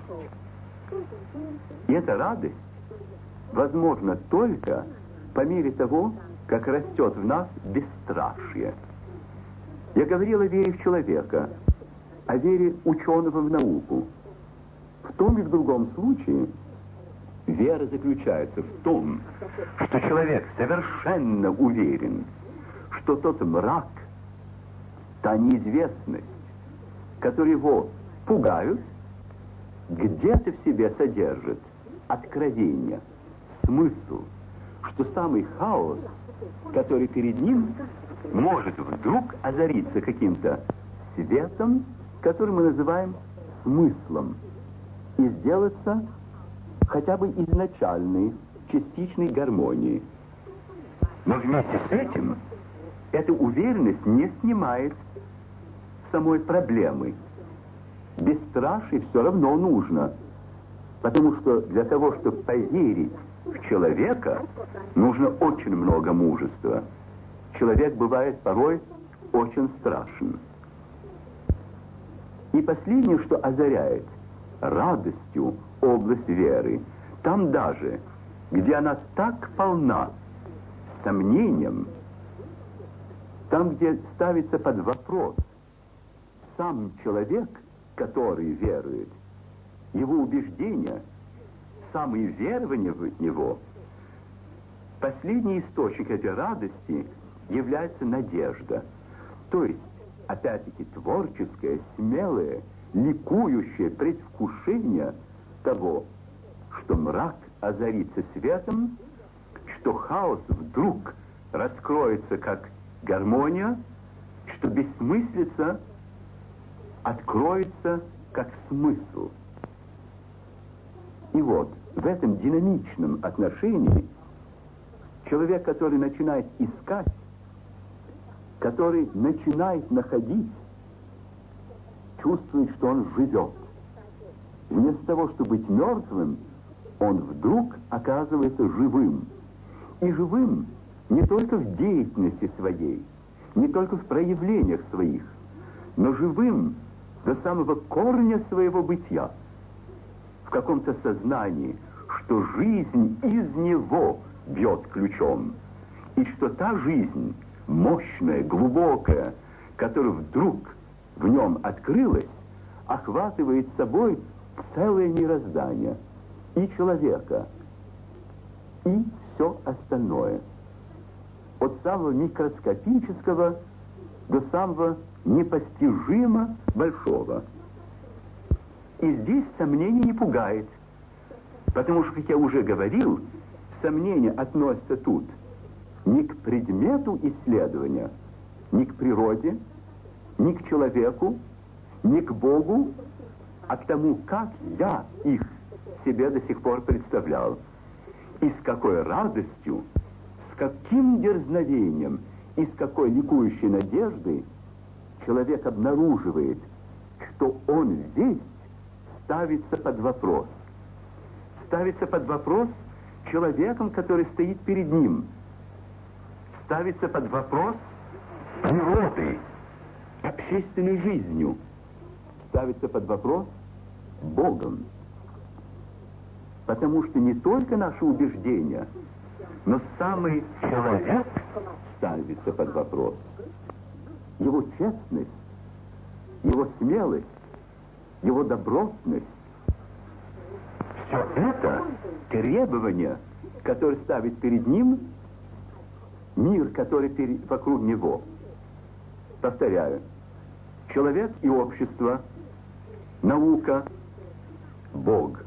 Speaker 1: И эта радость возможна только по мере того, как растет в нас бесстрашие. Я говорил о вере в человека, о вере ученого в науку. В том и в другом случае вера заключается в том, что человек совершенно уверен, что тот мрак, та неизвестность, которые его пугают, где-то в себе содержит откровение, смысл, что самый хаос, который перед ним, может вдруг озариться каким-то светом, который мы называем смыслом, и сделаться хотя бы изначальной, частичной гармонией. Но вместе с этим эта уверенность не снимает самой проблемы. Бесстрашие все равно нужно, потому что для того, чтобы поверить в человека, нужно очень много мужества. Человек бывает порой очень страшен. И последнее, что озаряет радостью область веры, там даже, где она так полна сомнением, там, где ставится под вопрос сам человек, который верует, его убеждения, самые верования в него, Последний источник этой радости является надежда. То есть, опять-таки, творческое, смелое, ликующее предвкушение того, что мрак озарится светом, что хаос вдруг раскроется как гармония, что бессмыслица откроется как смысл. И вот в этом динамичном отношении человек, который начинает искать, который начинает находить, чувствует, что он живет. Вместо того, чтобы быть мертвым, он вдруг оказывается живым. И живым не только в деятельности своей, не только в проявлениях своих, но живым до самого корня своего бытия, в каком-то сознании, что жизнь из него бьет ключом, и что та жизнь, мощная, глубокая, которая вдруг в нем открылась, охватывает собой целое мироздание, и человека, и все остальное. От самого микроскопического до самого непостижимо большого. И здесь сомнение не пугает, потому что, как я уже говорил, сомнения относятся тут не к предмету исследования, не к природе, не к человеку, не к Богу, а к тому, как я их себе до сих пор представлял. И с какой радостью, с каким дерзновением и с какой ликующей надеждой человек обнаруживает, что он здесь ставится под вопрос. Ставится под вопрос человеком, который стоит перед ним. Ставится под вопрос природой, общественной жизнью. Ставится под вопрос Богом. Потому что не только наши убеждения, но самый человек ставится под вопрос. Его честность, его смелость, его добротность. Все это требования, которые ставит перед ним мир, который перед, вокруг него. Повторяю, человек и общество, наука, Бог.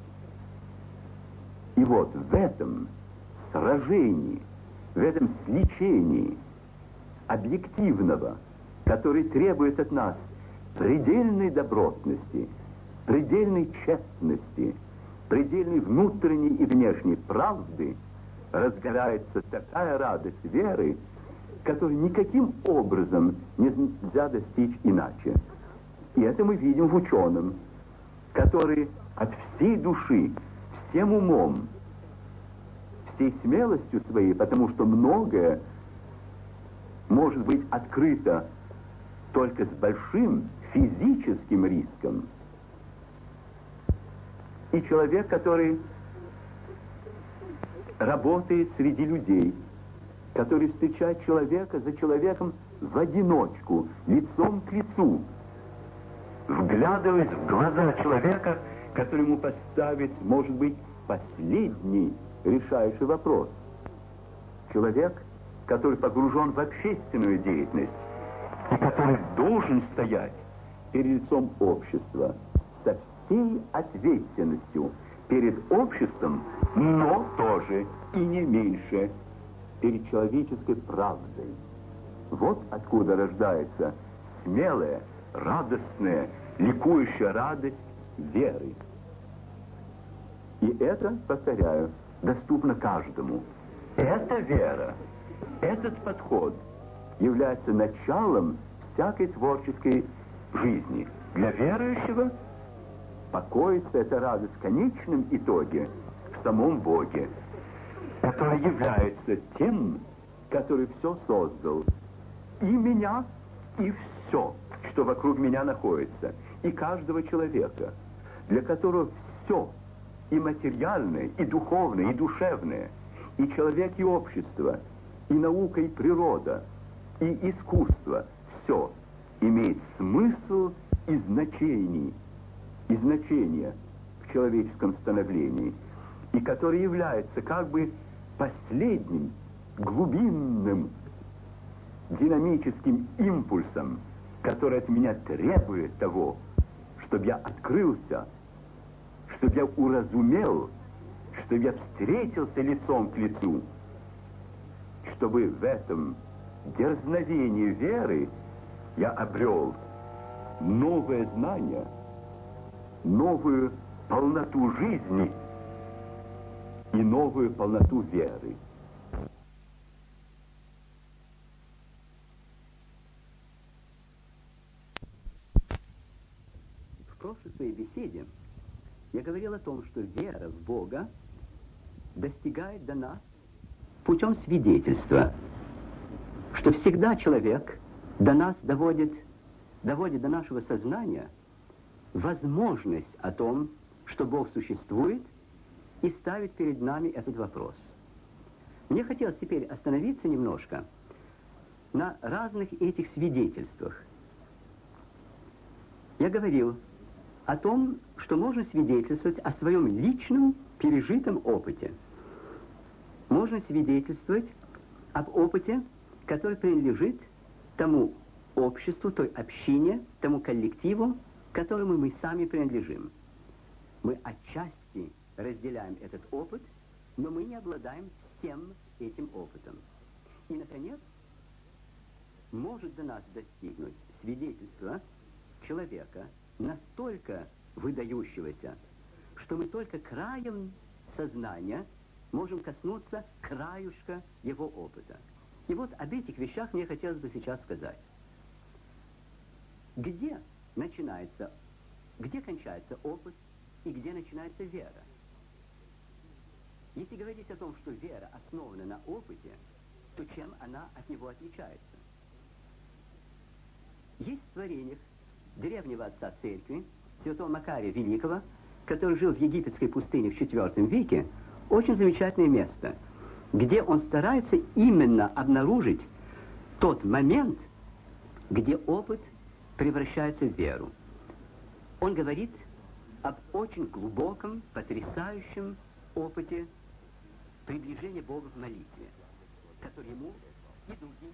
Speaker 1: И вот в этом сражении, в этом сличении объективного, который требует от нас предельной добротности, предельной честности, предельной внутренней и внешней правды, разгорается такая радость веры, которую никаким образом нельзя достичь иначе. И это мы видим в ученом, который от всей души, всем умом, всей смелостью своей, потому что многое может быть открыто только с большим физическим риском. И человек, который работает среди людей, который встречает человека за человеком в одиночку, лицом к лицу, вглядываясь в глаза человека, который ему поставит, может быть, последний решающий вопрос. Человек, который погружен в общественную деятельность, и который должен стоять перед лицом общества со всей ответственностью перед обществом, но тоже и не меньше перед человеческой правдой. Вот откуда рождается смелая, радостная, ликующая радость веры. И это, повторяю, доступно каждому. Эта вера, этот подход является началом всякой творческой жизни. Для верующего покоится эта радость в конечном итоге в самом Боге, который является тем, который все создал. И меня, и все, что вокруг меня находится, и каждого человека, для которого все, и материальное, и духовное, и душевное, и человек, и общество, и наука, и природа, и искусство, все имеет смысл и значение, и значение в человеческом становлении, и который является как бы последним глубинным динамическим импульсом, который от меня требует того, чтобы я открылся, чтобы я уразумел, чтобы я встретился лицом к лицу, чтобы в этом дерзновении веры я обрел новое знание, новую полноту жизни и новую полноту веры. В прошлой своей беседе я говорил о том, что вера в Бога достигает до нас путем свидетельства, что всегда человек до нас доводит, доводит до нашего сознания возможность о том, что Бог существует, и ставит перед нами этот вопрос. Мне хотелось теперь остановиться немножко на разных этих свидетельствах. Я говорил о том, что можно свидетельствовать о своем личном пережитом опыте. Можно свидетельствовать об опыте, который принадлежит тому обществу, той общине, тому коллективу, которому мы сами принадлежим. Мы отчасти разделяем этот опыт, но мы не обладаем всем этим опытом. И, наконец, может до нас достигнуть свидетельство человека, настолько выдающегося, что мы только краем сознания можем коснуться краюшка его опыта. И вот об этих вещах мне хотелось бы сейчас сказать. Где начинается, где кончается опыт и где начинается вера? Если говорить о том, что вера основана на опыте, то чем она от него отличается? Есть в творениях древнего отца церкви, святого Макария Великого, который жил в египетской пустыне в четвёртом веке, очень замечательное место, где он старается именно обнаружить тот момент, где опыт превращается в веру. Он говорит об очень глубоком, потрясающем опыте приближения Бога в молитве, который ему и другим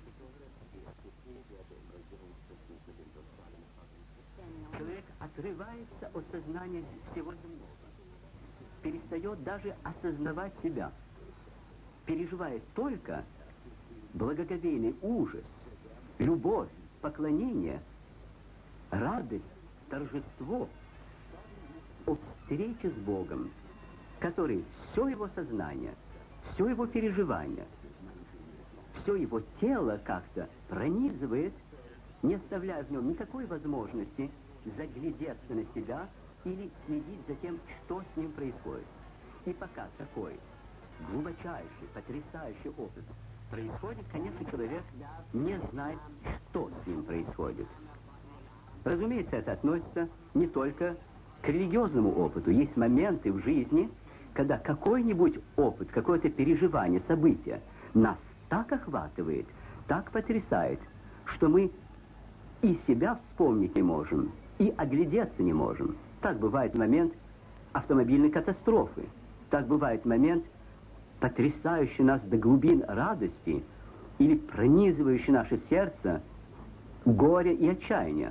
Speaker 1: человек отрывается от сознания всего земного, перестает даже осознавать себя, переживая только благоговейный ужас, любовь, поклонение, радость, торжество от встречи с Богом, который все его сознание, все его переживание, все его тело как-то пронизывает, не оставляя в нем никакой возможности заглядеться на себя или следить за тем, что с ним происходит. И пока такой глубочайший, потрясающий опыт происходит, конечно, человек не знает, что с ним происходит. Разумеется, это относится не только к религиозному опыту. Есть моменты в жизни, когда какой-нибудь опыт, какое-то переживание, событие нас так охватывает, так потрясает, что мы и себя вспомнить не можем, и оглядеться не можем. Так бывает момент автомобильной катастрофы. Так бывает момент, потрясающий нас до глубин радости или пронизывающий наше сердце горя и отчаяния.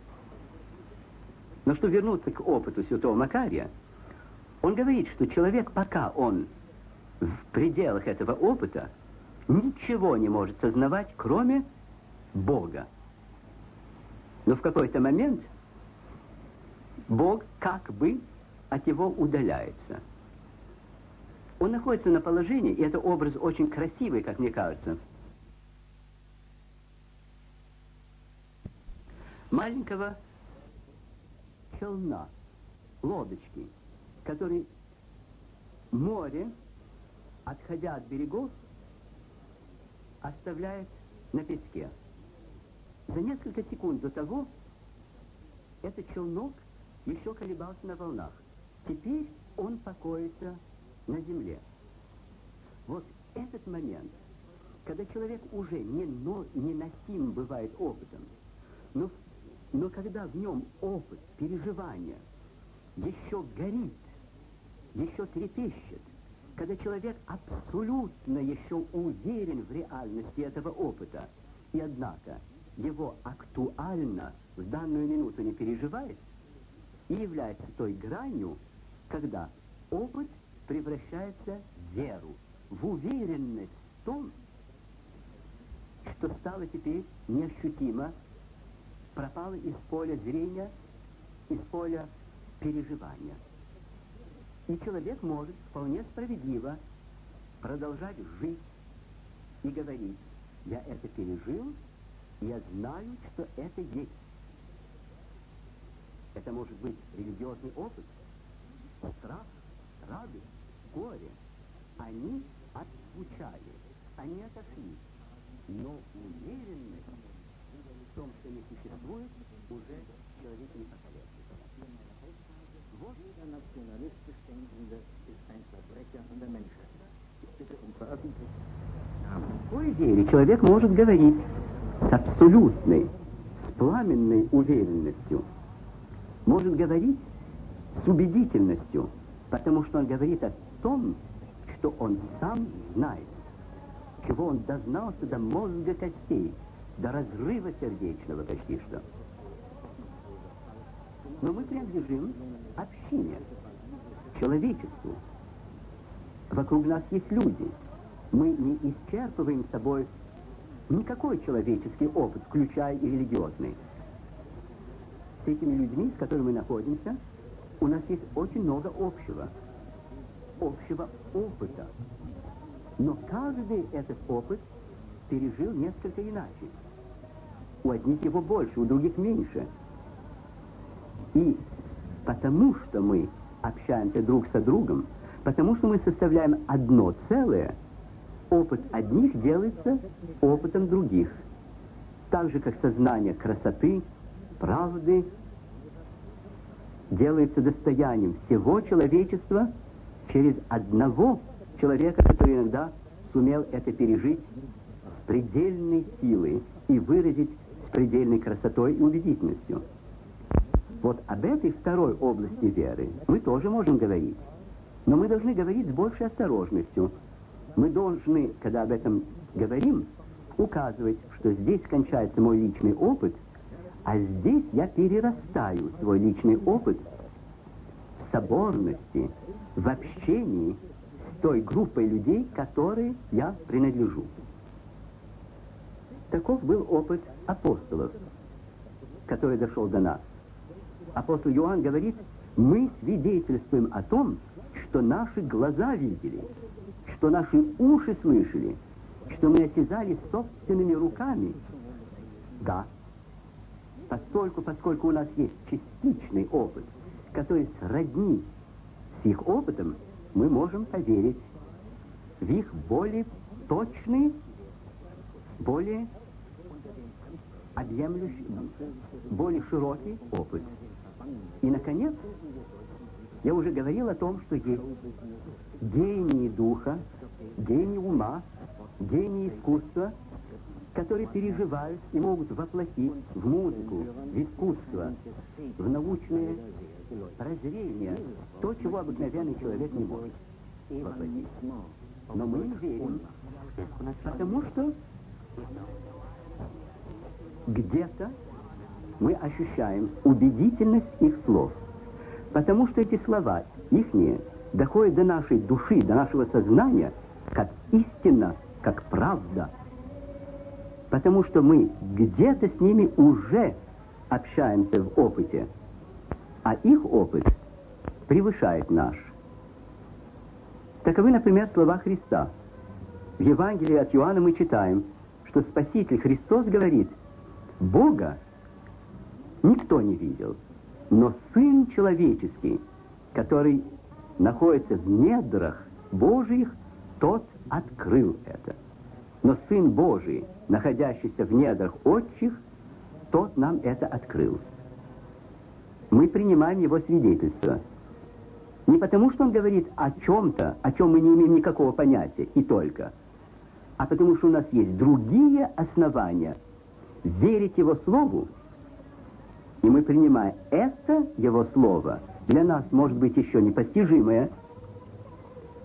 Speaker 1: Но что вернуться к опыту святого Макария, он говорит, что человек, пока он в пределах этого опыта, ничего не может сознавать, кроме Бога. Но в какой-то момент Бог как бы от него удаляется. Он находится на положении, и это образ очень красивый, как мне кажется, маленького челна, лодочки, который море, отходя от берегов, оставляет на песке. За несколько секунд до того этот челнок еще колебался на волнах. Теперь он покоится на земле. Вот этот момент, когда человек уже не, но, не носим бывает опытом, но, но когда в нем опыт, переживания еще горит, еще трепещет,
Speaker 3: когда человек абсолютно еще уверен в реальности этого опыта, и однако его актуально в данную минуту не переживает, и является той гранью, когда опыт превращается в веру, в уверенность в том, что стало теперь неощутимо, пропало из поля зрения, из поля переживания. И человек может вполне справедливо продолжать жить и говорить: я это пережил, я знаю, что это есть. Это может быть религиозный опыт, страх, радость, горе. Они отзвучали, они отошли, но уверенность в том, что не существует, уже человек не поколеблется. Вот
Speaker 4: nationalistisch Denkende ist ein Verbrecher an der Menschheit. Ich bitte um Veröffentlichung.
Speaker 3: В такой вере человек может говорить с абсолютной, с пламенной уверенностью, может говорить с убедительностью, потому что он говорит о том, что он сам знает, чего он дознался до мозга костей, до разрыва сердечного почти что. Но мы принадлежим общине, человечеству. Вокруг нас есть люди. Мы не исчерпываем собой никакой человеческий опыт, включая и религиозный. С этими людьми, с которыми мы находимся, у нас есть очень много общего. Общего опыта. Но каждый этот опыт пережил несколько иначе. У одних его больше, у других меньше. И потому что мы общаемся друг со другом, потому что мы составляем одно целое, опыт одних делается опытом других. Так же, как сознание красоты, правды делается достоянием всего человечества через одного человека, который иногда сумел это пережить с предельной силой и выразить с предельной красотой и убедительностью. Вот об этой второй области веры мы тоже можем говорить. Но мы должны говорить с большей осторожностью. Мы должны, когда об этом говорим, указывать, что здесь кончается мой личный опыт, а здесь я перерастаю свой личный опыт в соборности, в общении с той группой людей, к которой я принадлежу. Таков был опыт апостолов, который дошел до нас. Апостол Иоанн говорит: мы свидетельствуем о том, что наши глаза видели, что наши уши слышали, что мы осязали собственными руками. Да, поскольку, поскольку у нас есть частичный опыт, который сродни с их опытом, мы можем поверить в их более точный, более объемлющий, более широкий опыт. И, наконец, я уже говорил о том, что есть гении духа, гении ума, гении искусства, которые переживают и могут воплотить в музыку, в искусство, в научные прозрения то, чего обыкновенный человек не может воплотить. Но мы им верим, потому что где-то мы ощущаем убедительность их слов. Потому что эти слова, ихние, доходят до нашей души, до нашего сознания, как истина, как правда. Потому что мы где-то с ними уже общаемся в опыте, а их опыт превышает наш. Таковы, например, слова Христа. В Евангелии от Иоанна мы читаем, что Спаситель Христос говорит: Бога никто не видел, но Сын Человеческий, который находится в недрах Божьих, тот открыл это. Но Сын Божий, находящийся в недрах Отчих, тот нам это открыл. Мы принимаем его свидетельство. Не потому, что он говорит о чем-то, о чем мы не имеем никакого понятия, и только, а потому что у нас есть другие основания верить его слову, и мы принимаем это его слово, для нас может быть еще непостижимое,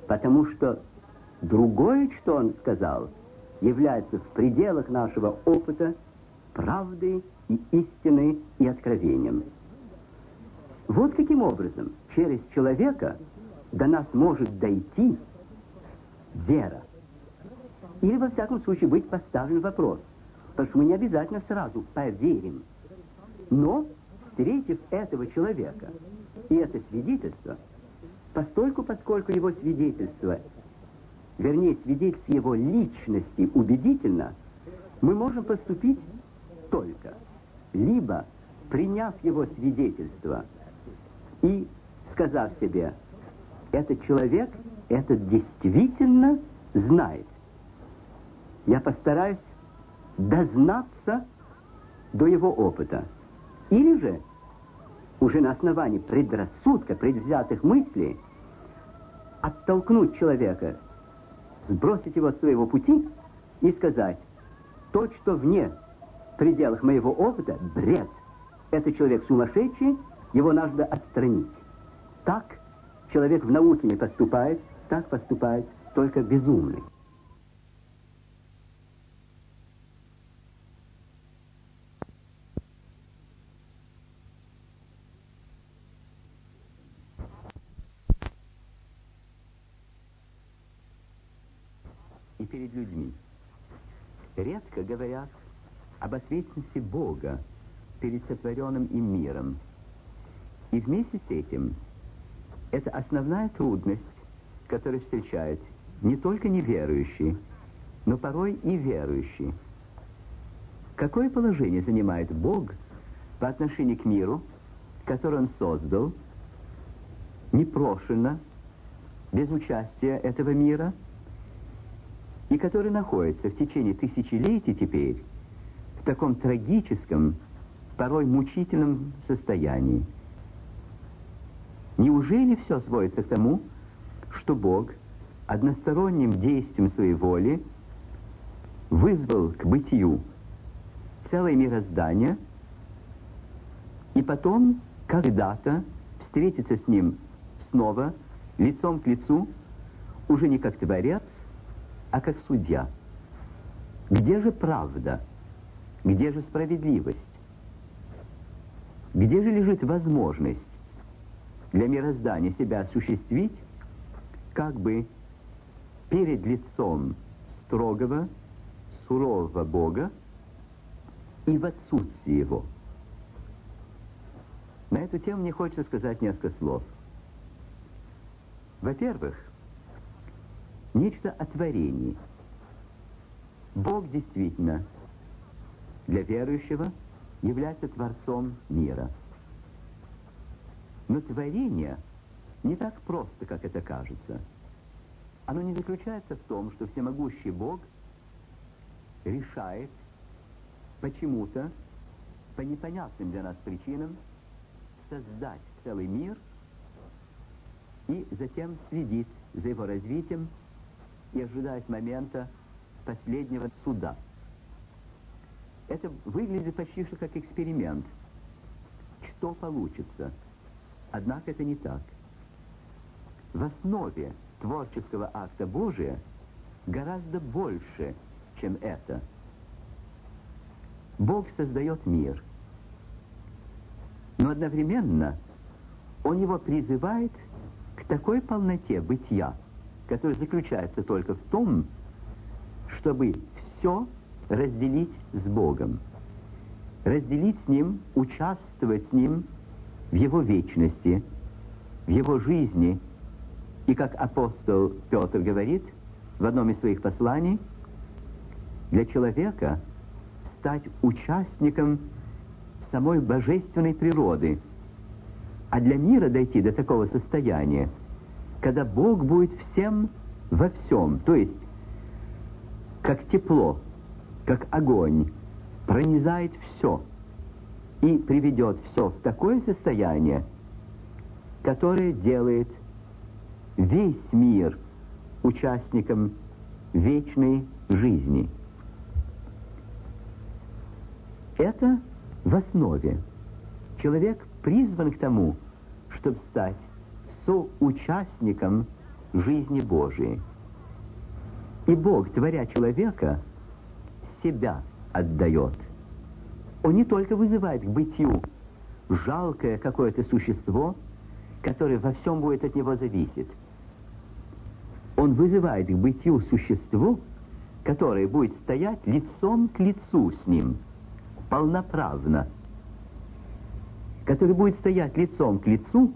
Speaker 3: потому что другое, что он сказал, является в пределах нашего опыта правдой и истиной и откровением. Вот каким образом через человека до нас может дойти вера. Или, во всяком случае, быть поставлен вопрос. Потому что мы не обязательно сразу поверим. Но, встретив этого человека и это свидетельство, постольку, поскольку его свидетельство, вернее, свидетельство его личности убедительно, мы можем поступить только, либо приняв его свидетельство и сказав себе, этот человек, этот действительно знает. Я постараюсь дознаться до его опыта. Или же, уже на основании предрассудка, предвзятых мыслей, оттолкнуть человека, сбросить его с своего пути и сказать, то, что вне пределах моего опыта, бред. Этот человек сумасшедший, его надо отстранить. Так человек в науке не поступает, так поступает только безумный. И перед людьми редко говорят об ответственности Бога перед сотворенным им миром. И вместе с этим это основная трудность, которую встречают не только неверующие, но порой и верующие. Какое положение занимает Бог по отношению к миру, который Он создал, непрошенно, без участия этого мира, и который находится в течение тысячелетий теперь в таком трагическом, порой мучительном состоянии? Неужели все сводится к тому, что Бог односторонним действием своей воли вызвал к бытию целое мироздание и потом когда-то встретиться с ним снова лицом к лицу, уже не как творец, а как судья? Где же правда? Где же справедливость? Где же лежит возможность для мироздания себя осуществить, как бы перед лицом строгого, сурового Бога и в отсутствии Его? На эту тему мне хочется сказать несколько слов. Во-первых, нечто о творении. Бог действительно для верующего является Творцом мира. Но творение не так просто, как это кажется. Оно не заключается в том, что всемогущий Бог решает почему-то, по непонятным для нас причинам, создать целый мир и затем следить за его развитием и ожидать момента последнего суда. Это выглядит почти что как эксперимент. Что получится? Однако это не так. В основе творческого акта Божия гораздо больше, чем это. Бог создает мир, но одновременно Он его призывает к такой полноте бытия, которая заключается только в том, чтобы все разделить с Богом, разделить с Ним, участвовать с Ним в Его вечности, в Его жизни. И как апостол Петр говорит в одном из своих посланий, для человека стать участником самой божественной природы, а для мира дойти до такого состояния, когда Бог будет всем во всем, то есть как тепло, как огонь, пронизает все и приведет все в такое состояние, которое делает весь мир участником вечной жизни. Это в основе. Человек призван к тому, чтобы стать соучастником жизни Божией. И Бог, творя человека, себя отдает. Он не только вызывает к бытию жалкое какое-то существо, которое во всем будет от него зависеть. Он вызывает к бытию существо, которое будет стоять лицом к лицу с ним, полноправно, который будет стоять лицом к лицу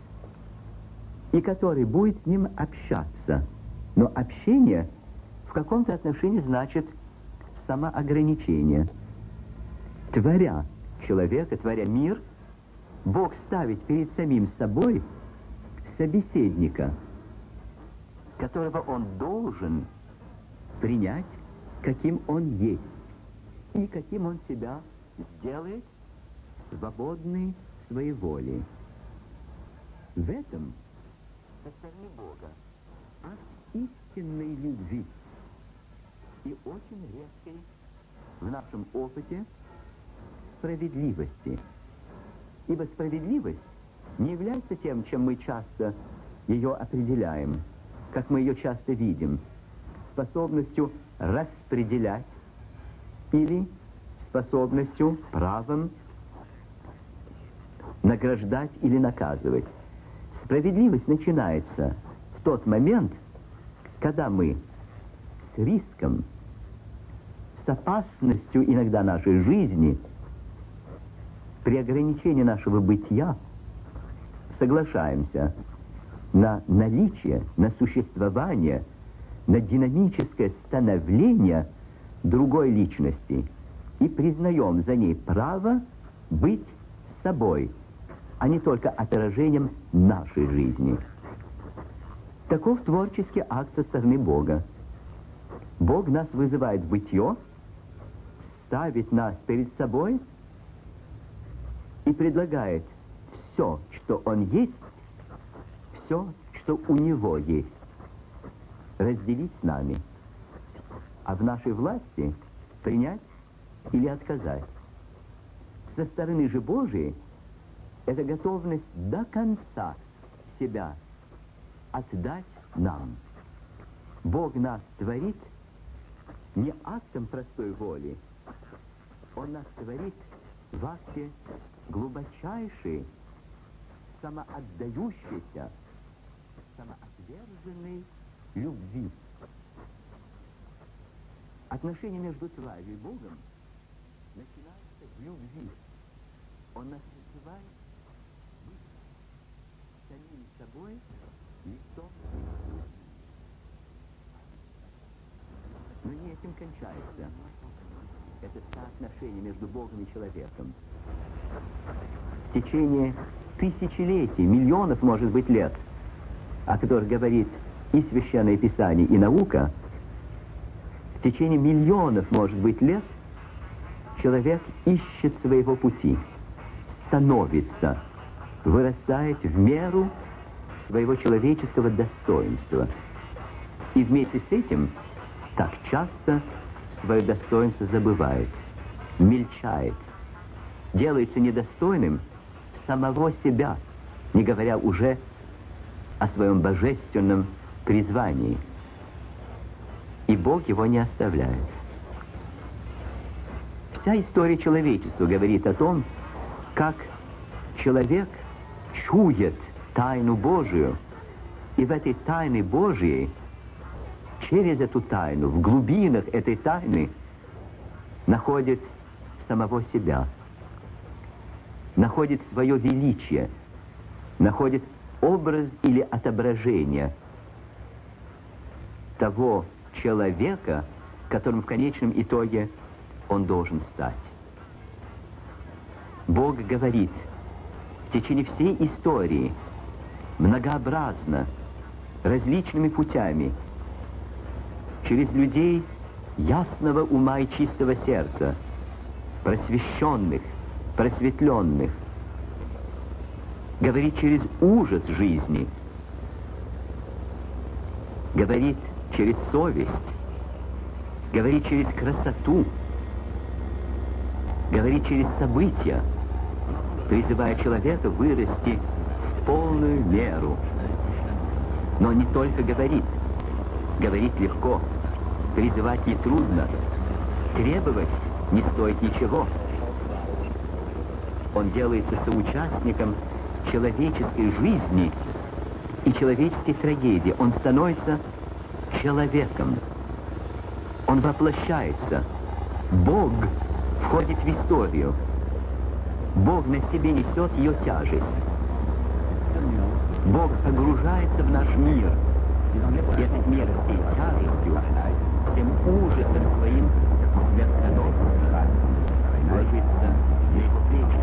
Speaker 3: и который будет с ним общаться. Но общение в каком-то отношении значит самоограничение. Творя человека, творя мир, Бог ставит перед самим собой собеседника, которого он должен принять, каким он есть, и каким он себя сделает свободной своей волей. В этом со стороны Бога акт истинной любви и очень резкой в нашем опыте справедливости. Ибо справедливость не является тем, чем мы часто ее определяем, как мы ее часто видим, способностью распределять или способностью, правом награждать или наказывать. Справедливость начинается в тот момент, когда мы с риском, с опасностью иногда нашей жизни, при ограничении нашего бытия соглашаемся на наличие, на существование, на динамическое становление другой личности и признаем за ней право быть собой, а не только отражением нашей жизни. Таков творческий акт со стороны Бога. Бог нас вызывает в бытие, ставит нас перед собой и предлагает все, что Он есть, все, что у Него есть, разделить с нами, а в нашей власти принять или отказать. Со стороны же Божией это готовность до конца себя отдать нам. Бог нас творит не актом простой воли, Он нас творит в акте глубочайшей, самоотдающейся, самоотверженной любви. Отношения между тварью и Богом начинаются в любви. Он нас называет быть самим собой лицом к лицу. Но не этим кончается это соотношение между Богом и человеком. В течение тысячелетий, миллионов, может быть, лет, о которых говорит и Священное Писание, и наука, в течение миллионов, может быть, лет человек ищет своего пути, становится, вырастает в меру своего человеческого достоинства. И вместе с этим так часто свое достоинство забывает, мельчает, делается недостойным самого себя, не говоря уже о своем божественном призвании. И Бог его не оставляет. Вся история человечества говорит о том, как человек чует тайну Божию, и в этой тайне Божией, через эту тайну, в глубинах этой тайны, находит самого себя, находит свое величие, находит образ или отображение того человека, которым в конечном итоге он должен стать. Бог говорит в течение всей истории многообразно, различными путями, через людей ясного ума и чистого сердца, просвещенных, просветленных, говорит через ужас жизни, говорит через совесть, говорит через красоту, говорит через события, призывая человека вырасти в полную меру Но не только говорит. Говорить легко, призывать нетрудно, требовать не стоит ничего. Он делается соучастником человеческой жизни и человеческой трагедии. Он становится человеком. Он воплощается. Бог входит в историю. Бог на себе несет ее тяжесть. Бог погружается в наш мир. И этот мир всей тяжестью, всем ужасом своим смертоносным ложится на его плечи.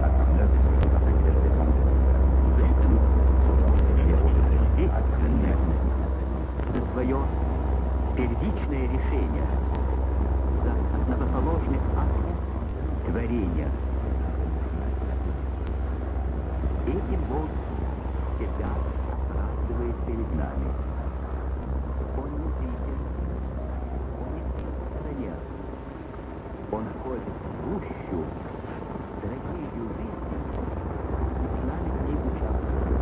Speaker 3: В этом естественное за свое первичное решение, за основоположный акт творения. Этим Бог себя оправдывает перед нами. Он не зритель, он не функционер. Он входит в гущу, трагедию жизни, и с нами в ней участвует.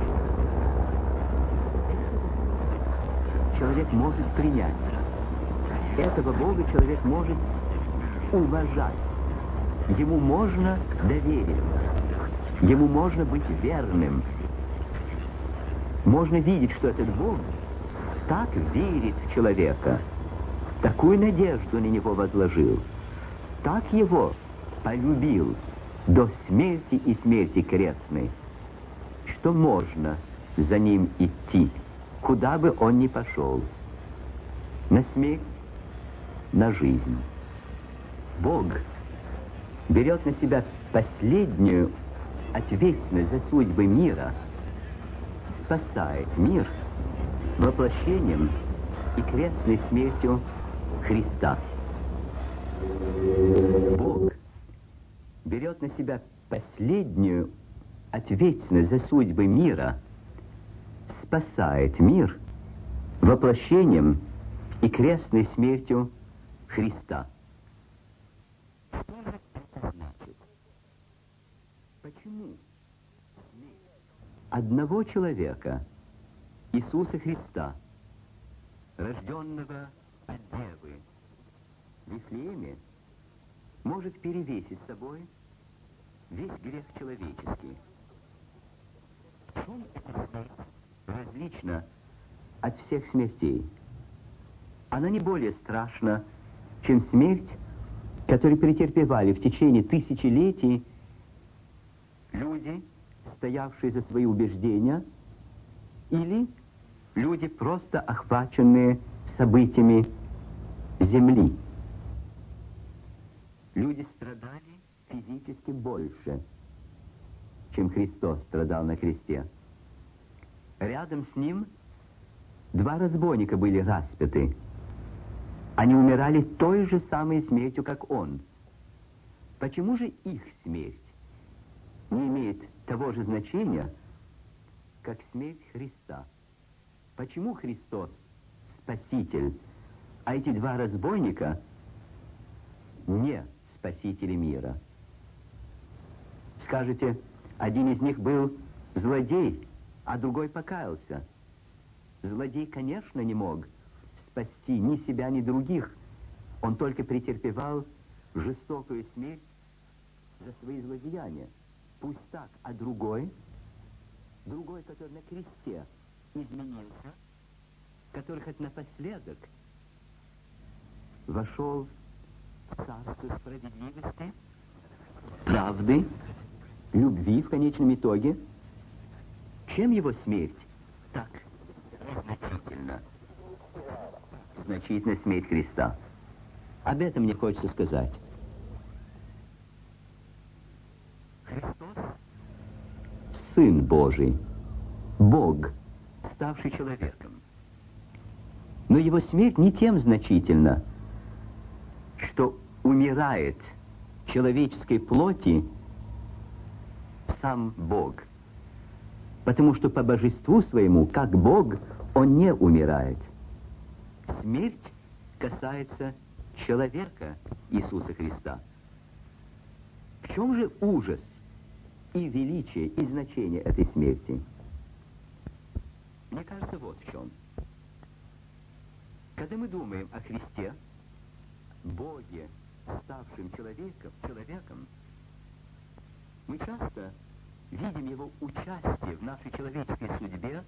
Speaker 3: Человек может принять. Этого Бога человек может уважать. Ему можно довериться. Ему можно быть верным. Можно видеть, что этот Бог так верит в человека, такую надежду на него возложил, так его полюбил до смерти и смерти крестной, что можно за ним идти, куда бы он ни пошел, на смерть, на жизнь. Бог берет на себя последнюю ответственность за судьбы мира, спасает мир воплощением и крестной смертью Христа. Бог берет на себя последнюю ответственность за судьбы мира, спасает мир воплощением и крестной смертью Христа. Что же это значит? Почему одного человека, Иисуса Христа, рожденного от Девы в Вифлееме, может перевесить собой весь грех человеческий? В чем эта смерть различна от всех смертей? Она не более страшна, чем смерть, которую претерпевали в течение тысячелетий люди, стоявшие за свои убеждения, или люди, просто охваченные событиями земли. Люди страдали физически больше, чем Христос страдал на кресте. Рядом с ним два разбойника были распяты. Они умирали той же самой смертью, как он. Почему же их смерть не имеет того же значения, как смерть Христа? Почему Христос Спаситель, а эти два разбойника не спасители мира? Скажете, один из них был злодей, а другой покаялся. Злодей, конечно, не мог спасти ни себя, ни других. Он только претерпевал жестокую смерть за свои злодеяния. Пусть так, а другой, другой, который на кресте изменился, который хоть напоследок вошел в царство справедливости, правды, любви в конечном итоге, чем его смерть так значительна? Значительна смерть Христа. Об этом мне хочется сказать. Христос — Сын Божий, Бог, ставший человеком. Но его смерть не тем значительна, что умирает в человеческой плоти сам Бог. Потому что по божеству своему, как Бог, он не умирает. Смерть касается человека Иисуса Христа. В чем же ужас и величие, и значение этой смерти? мне кажется, вот в чем. Когда мы думаем о Христе, Боге, ставшим человеком, человеком, мы часто видим его участие в нашей человеческой судьбе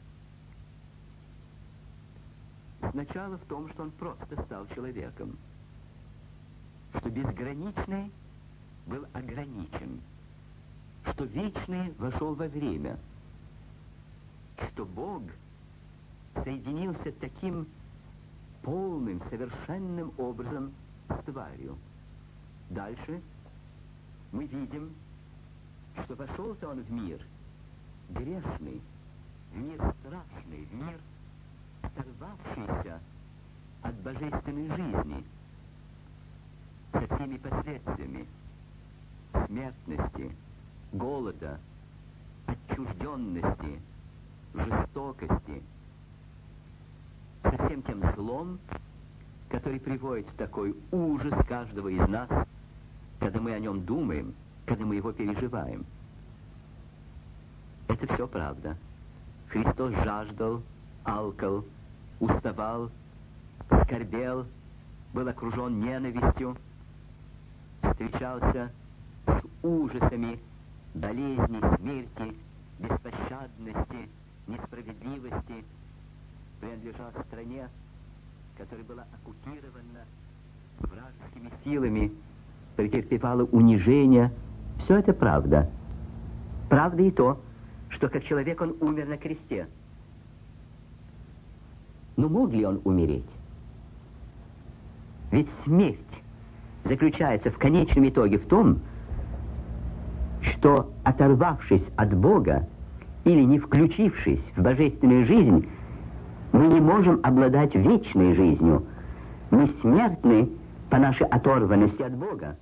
Speaker 3: сначала в том, что он просто стал человеком, что безграничный был ограничен, что вечный вошел во время, что Бог соединился таким полным, совершенным образом с тварью. Дальше мы видим, что вошел-то он в мир грешный, в мир страшный, в мир, оторвавшийся от божественной жизни, со всеми последствиями смертности, голода, отчужденности, жестокости, со всем тем злом, который приводит в такой ужас каждого из нас, когда мы о нем думаем, когда мы его переживаем. Это все правда. Христос жаждал, алкал, уставал, скорбел, был окружен ненавистью, встречался с ужасами болезни, смерти, беспощадности, несправедливости, принадлежал стране, которая была оккупирована вражескими силами, претерпевала унижение. Все это правда. Правда и то, что как человек он умер на кресте. Но мог ли он умереть? Ведь смерть заключается в конечном итоге в том, что, оторвавшись от Бога или не включившись в божественную жизнь, мы не можем обладать вечной жизнью. Мы смертны по нашей оторванности от Бога.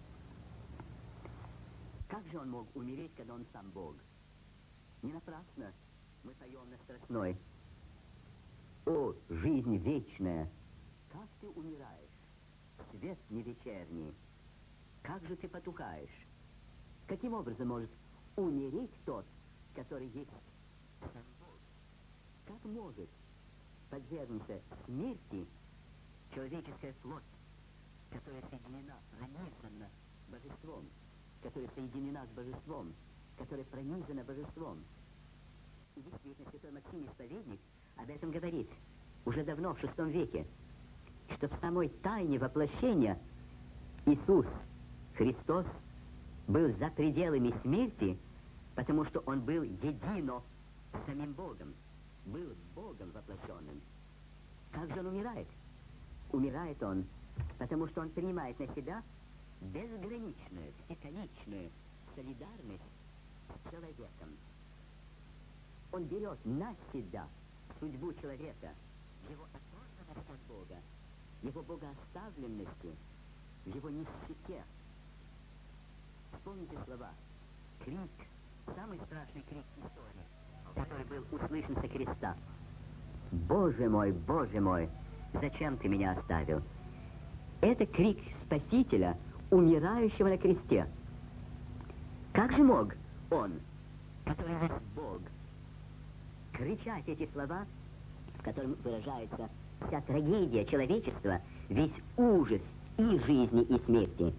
Speaker 3: Как же он мог умереть, когда он сам Бог? Не напрасно мы поем на Страстной: «О, жизнь вечная, как ты умираешь, свет не вечерний, как же ты потухаешь? Каким образом может умереть тот, который есть сам Бог? Как может подвергнуться смерти человеческая плоть, которая соединена, пронизана божеством, которая соединена с божеством, которая пронизана божеством?» И действительно, святой Максим Исповедник об этом говорит уже давно, в шестом веке, что в самой тайне воплощения Иисус Христос был за пределами смерти, потому что он был едино с самим Богом, был Богом воплощенным. Как же он умирает? Умирает он, потому что он принимает на себя безграничную, всеконечную солидарность с человеком. Он берет на себя судьбу человека, его оторванность от Бога, его богооставленности, в его нищете. Вспомните слова. Крик, самый страшный крик истории, который был услышан со креста: «Боже мой, Боже мой, зачем ты меня оставил?» Это крик Спасителя, умирающего на кресте. Как же мог он, который есть Бог, кричать эти слова, в котором выражается вся трагедия человечества, весь ужас и жизни, и смерти?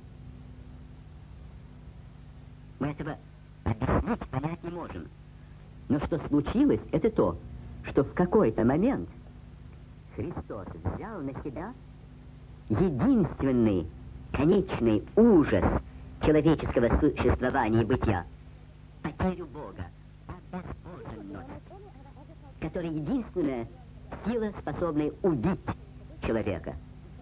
Speaker 3: Мы этого объяснить, понять не можем. Но что случилось, это то, что в какой-то момент Христос взял на себя единственный, конечный ужас человеческого существования и бытия — потерю Бога, безбожность, которая единственная сила, способная убить человека.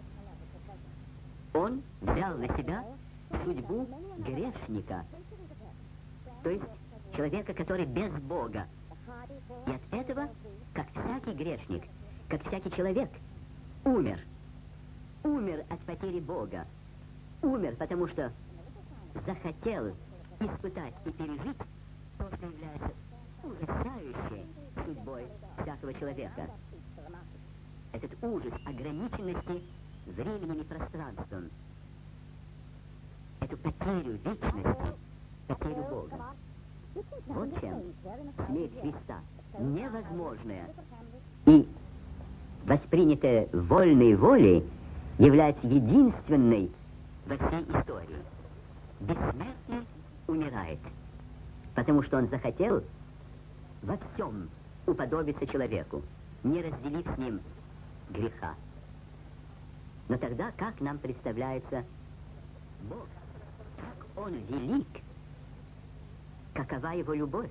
Speaker 3: Он взял на себя судьбу грешника, то есть человека, который без Бога. И от этого, как всякий грешник, как всякий человек, умер. Умер от потери Бога. Умер, потому что захотел испытать и пережить то, что является ужасающей судьбой всякого человека. Этот ужас ограниченности временем и пространством. Эту потерю вечности, потерю Бога. Вот чем смерть Христа невозможная и воспринятая вольной волей является единственной во всей истории. Бессмертный умирает, потому что он захотел во всем уподобиться человеку, не разделив с ним греха. Но тогда как нам представляется Бог? Как Он велик? Какова Его любовь?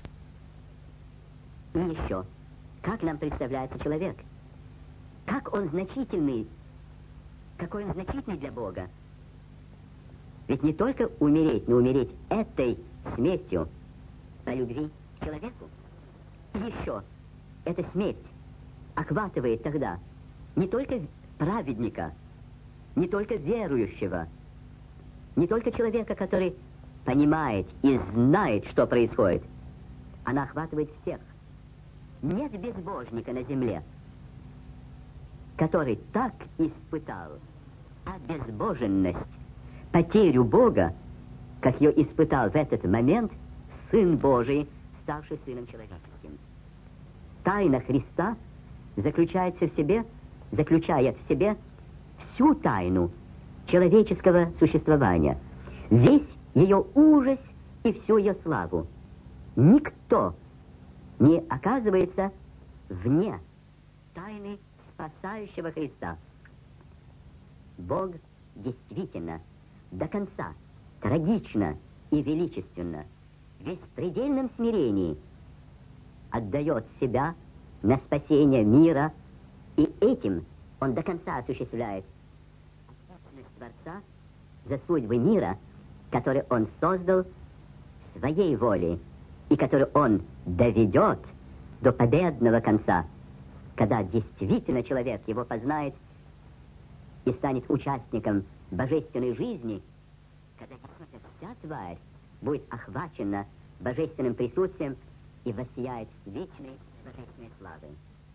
Speaker 3: И еще, как нам представляется человек? Как он значительный, какой он значительный для Бога? Ведь не только умереть, но умереть этой смертью по любви к человеку. И еще, эта смерть охватывает тогда не только праведника, не только верующего, не только человека, который понимает и знает, что происходит. Она охватывает всех. Нет безбожника на земле, который так испытал обезбоженность, потерю Бога, как ее испытал в этот момент Сын Божий, ставший Сыном Человеческим. Тайна Христа заключается в себе, заключает в себе всю тайну человеческого существования, весь ее ужас и всю ее славу. Никто не оказывается вне тайны спасающего Христа. Бог действительно до конца трагично и величественно, в беспредельном смирении отдает себя на спасение мира, и этим Он до конца осуществляет ответственность Творца за судьбы мира, который Он создал своей волей, и который Он доведет до победного конца, когда действительно человек его познает и станет участником божественной жизни, когда действительно вся тварь будет охвачена божественным присутствием и воссияет вечной божественной славой.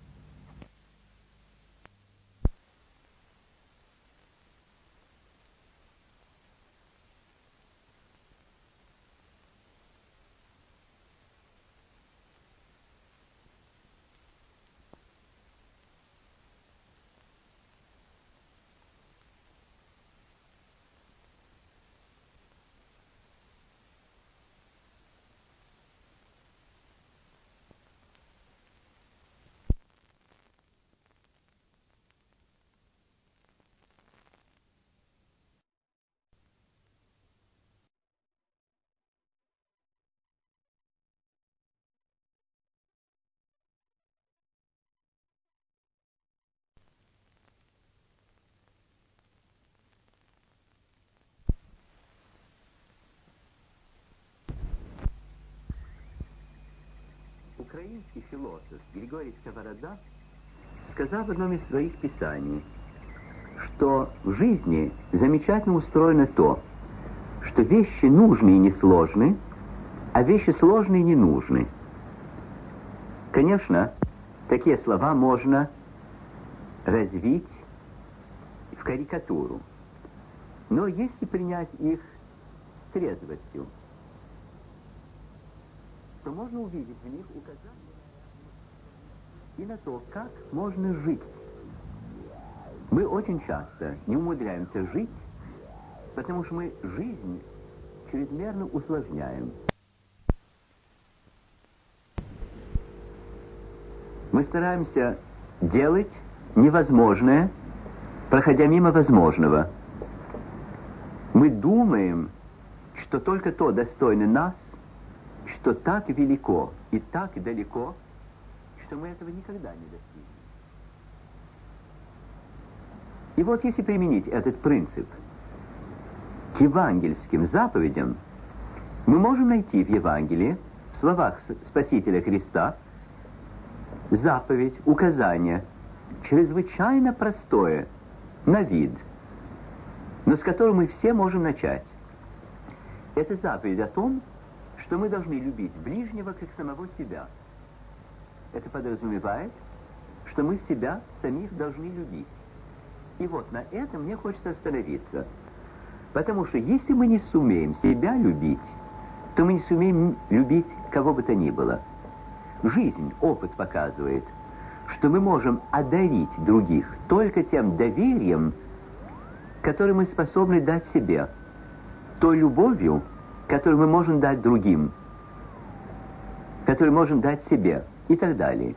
Speaker 1: Украинский философ Григорий Сковорода сказал в одном из своих писаний, что в жизни замечательно устроено то, что вещи нужны и несложны, а вещи сложные и не нужны. Конечно, такие слова можно развить в карикатуру, но если принять их с трезвостью, то можно увидеть в них указания и на то, как можно жить. Мы очень часто не умудряемся жить, потому что мы жизнь чрезмерно усложняем. Мы стараемся делать невозможное, проходя мимо возможного. Мы думаем, что только то достойно нас, что так велико и так далеко, что мы этого никогда не достигнем. И вот если применить этот принцип к евангельским заповедям, мы можем найти в Евангелии, в словах Спасителя Христа, заповедь, указание, чрезвычайно простое на вид, но с которым мы все можем начать. Это заповедь о том, что мы должны любить ближнего как самого себя. Это подразумевает, что мы себя самих должны любить. И вот на этом мне хочется остановиться. Потому что если мы не сумеем себя любить,
Speaker 3: то мы не сумеем любить кого бы то ни было. Жизнь, опыт показывает, что мы можем одарить других только тем доверием, которое мы способны дать себе, той любовью, которую мы можем дать другим, которую можем дать себе и так далее.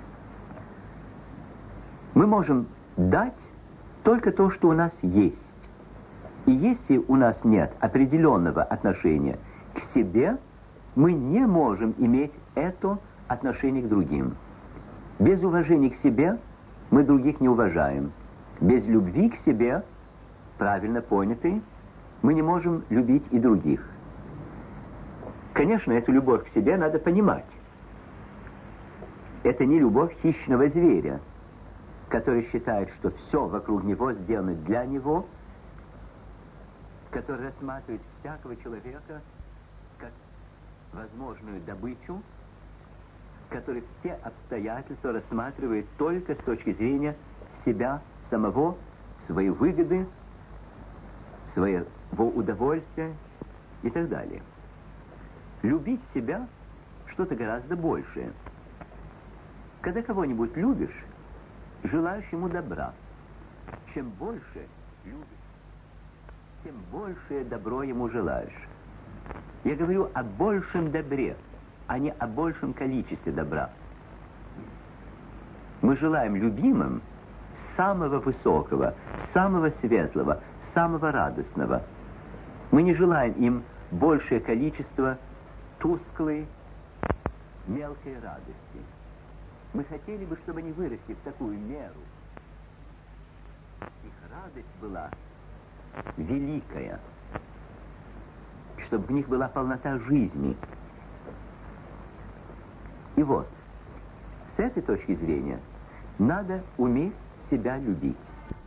Speaker 3: Мы можем дать только то, что у нас есть. И если у нас нет определенного отношения к себе, мы не можем иметь это отношение к другим. Без уважения к себе мы других не уважаем. Без любви к себе, правильно понятый, мы не можем любить и других. Конечно, эту любовь к себе надо понимать. Это не любовь хищного зверя, который считает, что все вокруг него сделано для него, который рассматривает всякого человека как возможную добычу, который все обстоятельства рассматривает только с точки зрения себя самого, своей выгоды, своего удовольствия и так далее. Любить себя что-то гораздо большее. Когда кого-нибудь любишь, желаешь ему добра. Чем больше любишь, тем большее добро ему желаешь. Я говорю о большем добре, а не о большем количестве добра. Мы желаем любимым самого высокого, самого светлого, самого радостного. Мы не желаем им большее количество тусклой, мелкой радости. Мы хотели бы, чтобы они выросли в такую меру. Их радость была великая, чтобы в них была полнота жизни. И вот, с этой точки зрения, надо уметь себя любить.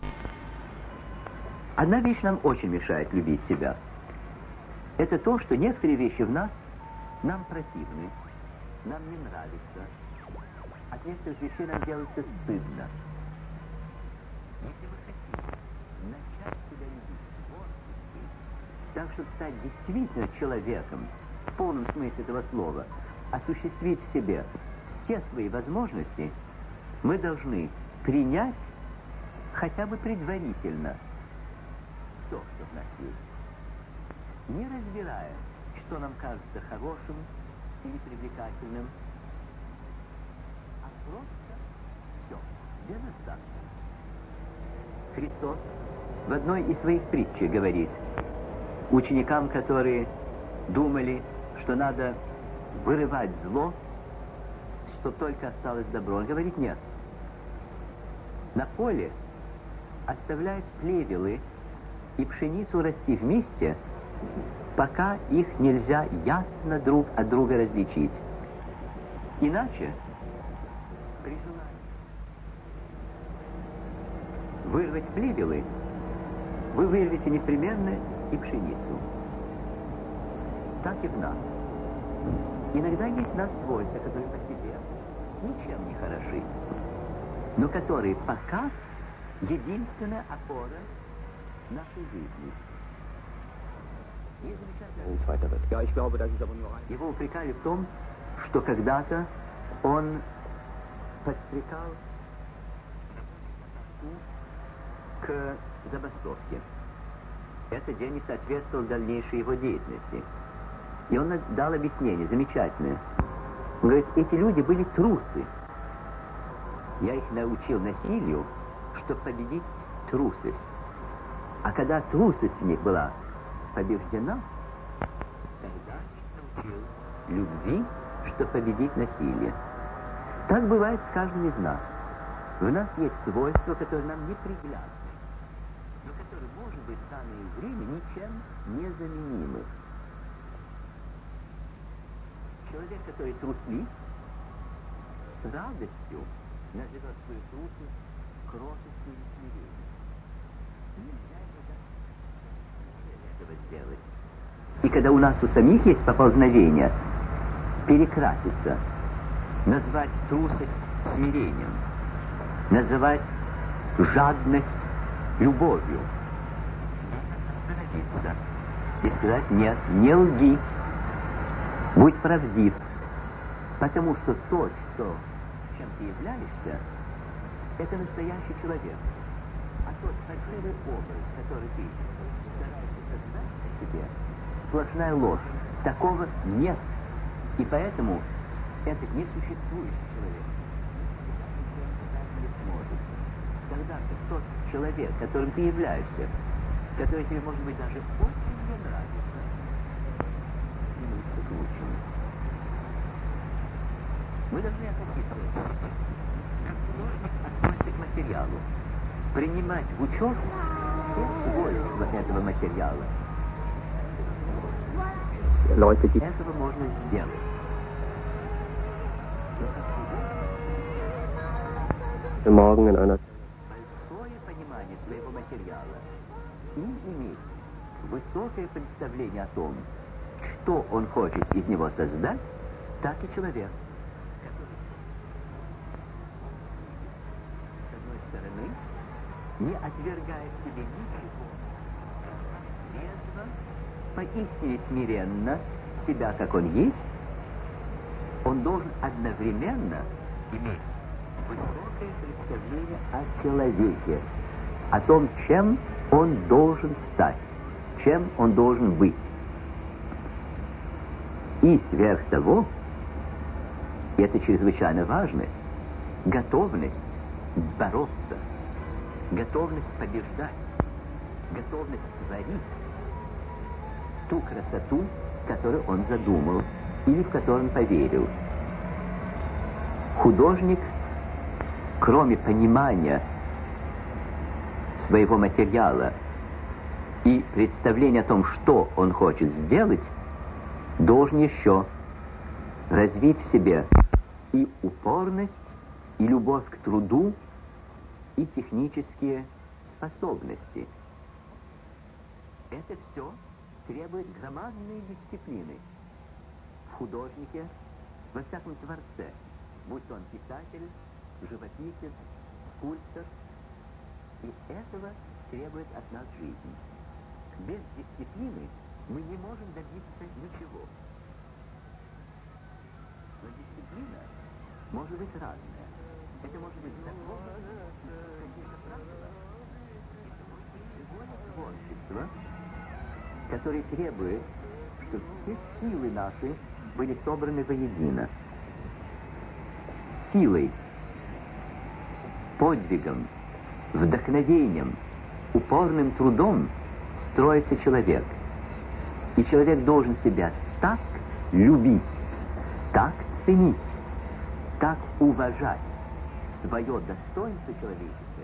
Speaker 3: Одна вещь нам очень мешает любить себя. Это то, что некоторые вещи в нас нам противны, нам не нравятся. От некоторых вещей нам делается стыдно. Если вы хотите начать себя любить творчески, так, чтобы стать действительно человеком, в полном смысле этого слова, осуществить в себе все свои возможности, мы должны принять хотя бы предварительно то, что в нас есть. Не разбирая, что нам кажется хорошим или привлекательным, а просто все, без остатка. Христос в одной из своих притч говорит ученикам, которые думали, что надо вырывать зло, что только осталось добро. Он говорит, нет. На поле оставляют плевелы и пшеницу расти вместе, пока их нельзя ясно друг от друга различить. Иначе, при желании вырвать плевелы, вы вырвете непременно и пшеницу. Так и в нас. Иногда есть в нас свойства, которые по себе ничем не хороши, но которые пока единственная опора нашей жизни. Его упрекали в том, что когда-то он подстрекал к забастовке. Этот день не соответствовал дальнейшей его деятельности. И он дал объяснение замечательное. Он говорит, эти люди были трусы. Я их научил насилию, чтобы победить трусость. А когда трусость в них была побеждена, тогда их научил любви, чтобы победить насилие. Так бывает с каждым из нас. В нас есть свойства, которые нам неприглядны, но которые, может быть, в данное время ничем не заменимы. Человек, который труслив, с радостью назовет свою трусость кротостью и смирением. Нельзя этого сделать. И когда у нас у самих есть поползновение перекраситься, назвать трусость смирением, называть жадность любовью, надо остановиться и сказать, нет, не лги. Будь правдив, потому что то, что, чем ты являешься, это настоящий человек. А тот фальшивый образ, который ты стараешься создать о себе, сплошная ложь. Такого нет. И поэтому это не существует человек. Не сможет. Тогда тот человек, которым ты являешься, который тебе, может быть, даже очень не нравится, изменится к лучшему. Мы должны относиться как художник относится к материалу, принимать в учет все свойства этого материала.
Speaker 5: Leute, die
Speaker 3: Этого можно сделать.
Speaker 5: morgen in einer
Speaker 3: Большое понимание своего материала и иметь высокое представление о том, что он хочет из него создать, так и человек, который, с одной стороны, не отвергает в себе ничего, трезво, поистине смиренно себя, как он есть, он должен одновременно иметь высокое представление о человеке, о том, чем он должен стать, чем он должен быть. И сверх того, и это чрезвычайно важно, готовность бороться, готовность побеждать, готовность творить ту красоту, которую он задумал или в которую он поверил. Художник, кроме понимания своего материала и представления о том, что он хочет сделать, должен еще развить в себе и упорность, и любовь к труду, и технические способности. Это все требует громадной дисциплины в художнике, во всяком творце, будь он писатель, живописец, скульптор. И этого требует от нас жизнь. Без дисциплины мы не можем добиться ничего. Но дисциплина может быть разная. Это может быть закон, какие-то правила. Это может быть любое творчество, которое требует, чтобы все силы наши были собраны воедино. Силой, подвигом, вдохновением, упорным трудом строится человек. И человек должен себя так любить, так ценить, так уважать свое достоинство человеческое.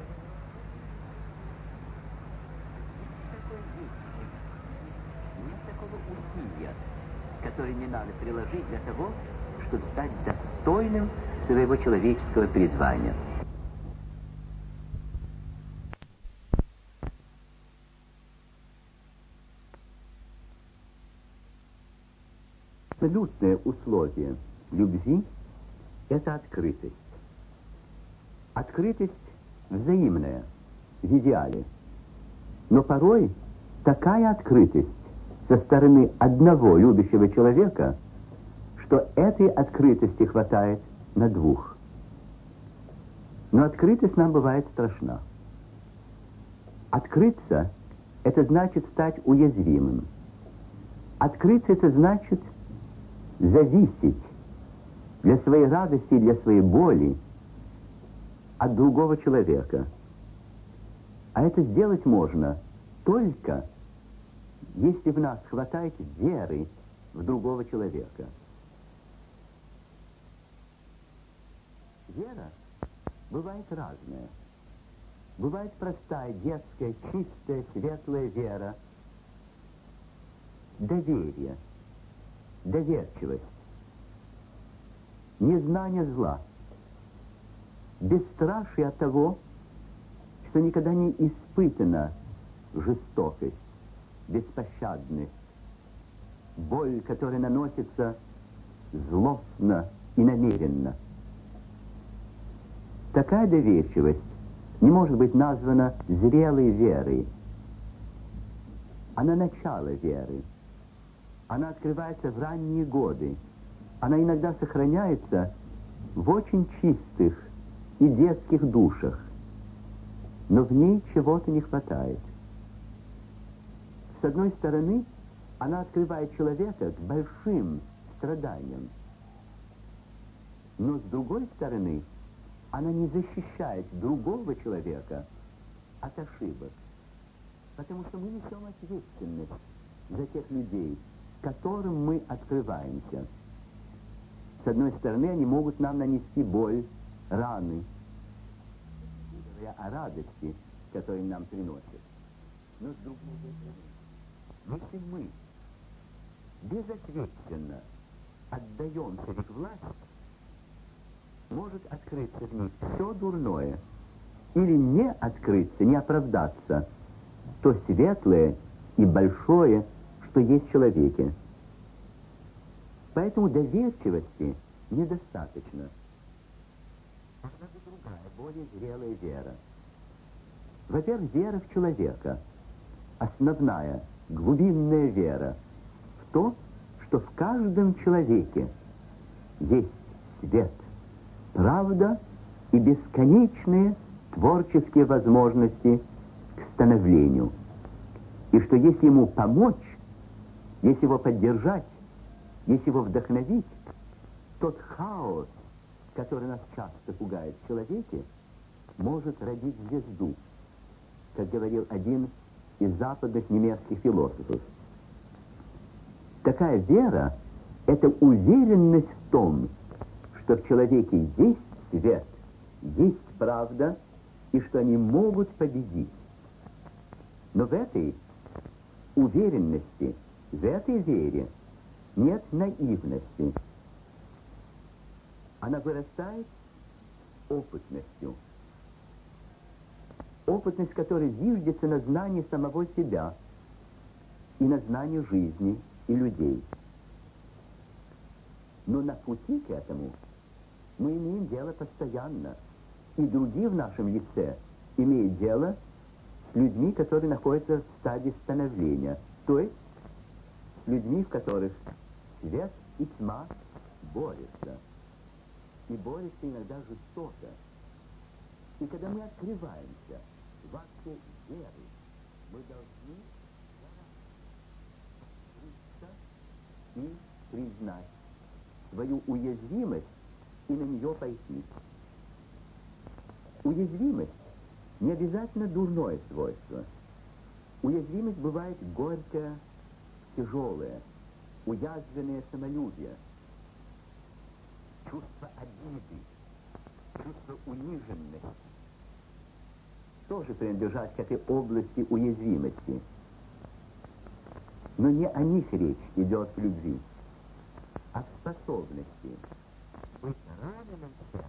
Speaker 3: Нет такого усилия, которое не надо приложить для того, чтобы стать достойным своего человеческого призвания. Абсолютное условие любви – это открытость. Открытость взаимная, в идеале. Но порой такая открытость со стороны одного любящего человека, что этой открытости хватает на двух. Но открытость нам бывает страшна. Открыться – это значит стать уязвимым. Открыться – это значит зависеть для своей радости и для своей боли от другого человека. А это сделать можно только, если в нас хватает веры в другого человека. Вера бывает разная. Бывает простая, детская, чистая, светлая вера. Доверие, доверчивость, незнание зла, бесстрашие от того, что никогда не испытана жестокость, беспощадность, боль, которая наносится злостно и намеренно. Такая доверчивость не может быть названа зрелой верой. Она начало веры. Она открывается в ранние годы, она иногда сохраняется в очень чистых и детских душах, но в ней чего-то не хватает. С одной стороны, она открывает человека к большим страданиям, но с другой стороны, она не защищает другого человека от ошибок, потому что мы несем ответственность за тех людей, которым мы открываемся. С одной стороны, они могут нам нанести боль, раны, говоря о радости, которую нам приносят. Но с другой стороны, если мы безответственно отдаемся в их власть, может открыться в них все дурное, или не открыться, не оправдаться то светлое и большое, что есть в человеке. Поэтому доверчивости недостаточно. Нужна другая, более зрелая вера. Во-первых, вера в человека. Основная, глубинная вера в то, что в каждом человеке есть свет, правда и бесконечные творческие возможности к становлению. И что если ему помочь, если его поддержать, если его вдохновить, тот хаос, который нас часто пугает в человеке, может родить звезду, как говорил один из западных немецких философов. Такая вера – это уверенность в том, что в человеке есть свет, есть правда, и что они могут победить. Но в этой уверенности, в этой вере нет наивности. Она вырастает опытностью. Опытность, которая зиждется на знании самого себя и на знании жизни и людей. Но на пути к этому мы имеем дело постоянно, и другие в нашем лице имеют дело с людьми, которые находятся в стадии становления, то есть с людьми, в которых свет и тьма борются. И борются иногда жестоко. И когда мы открываемся в акте веры, мы должны открыться и признать свою уязвимость и на нее пойти. Уязвимость не обязательно дурное свойство. Уязвимость бывает горькая, тяжелая, уязвленное самолюбие, чувство обиды, чувство униженности тоже принадлежат к этой области уязвимости. Но не о них речь идет в любви, а в способности быть раненым в сердце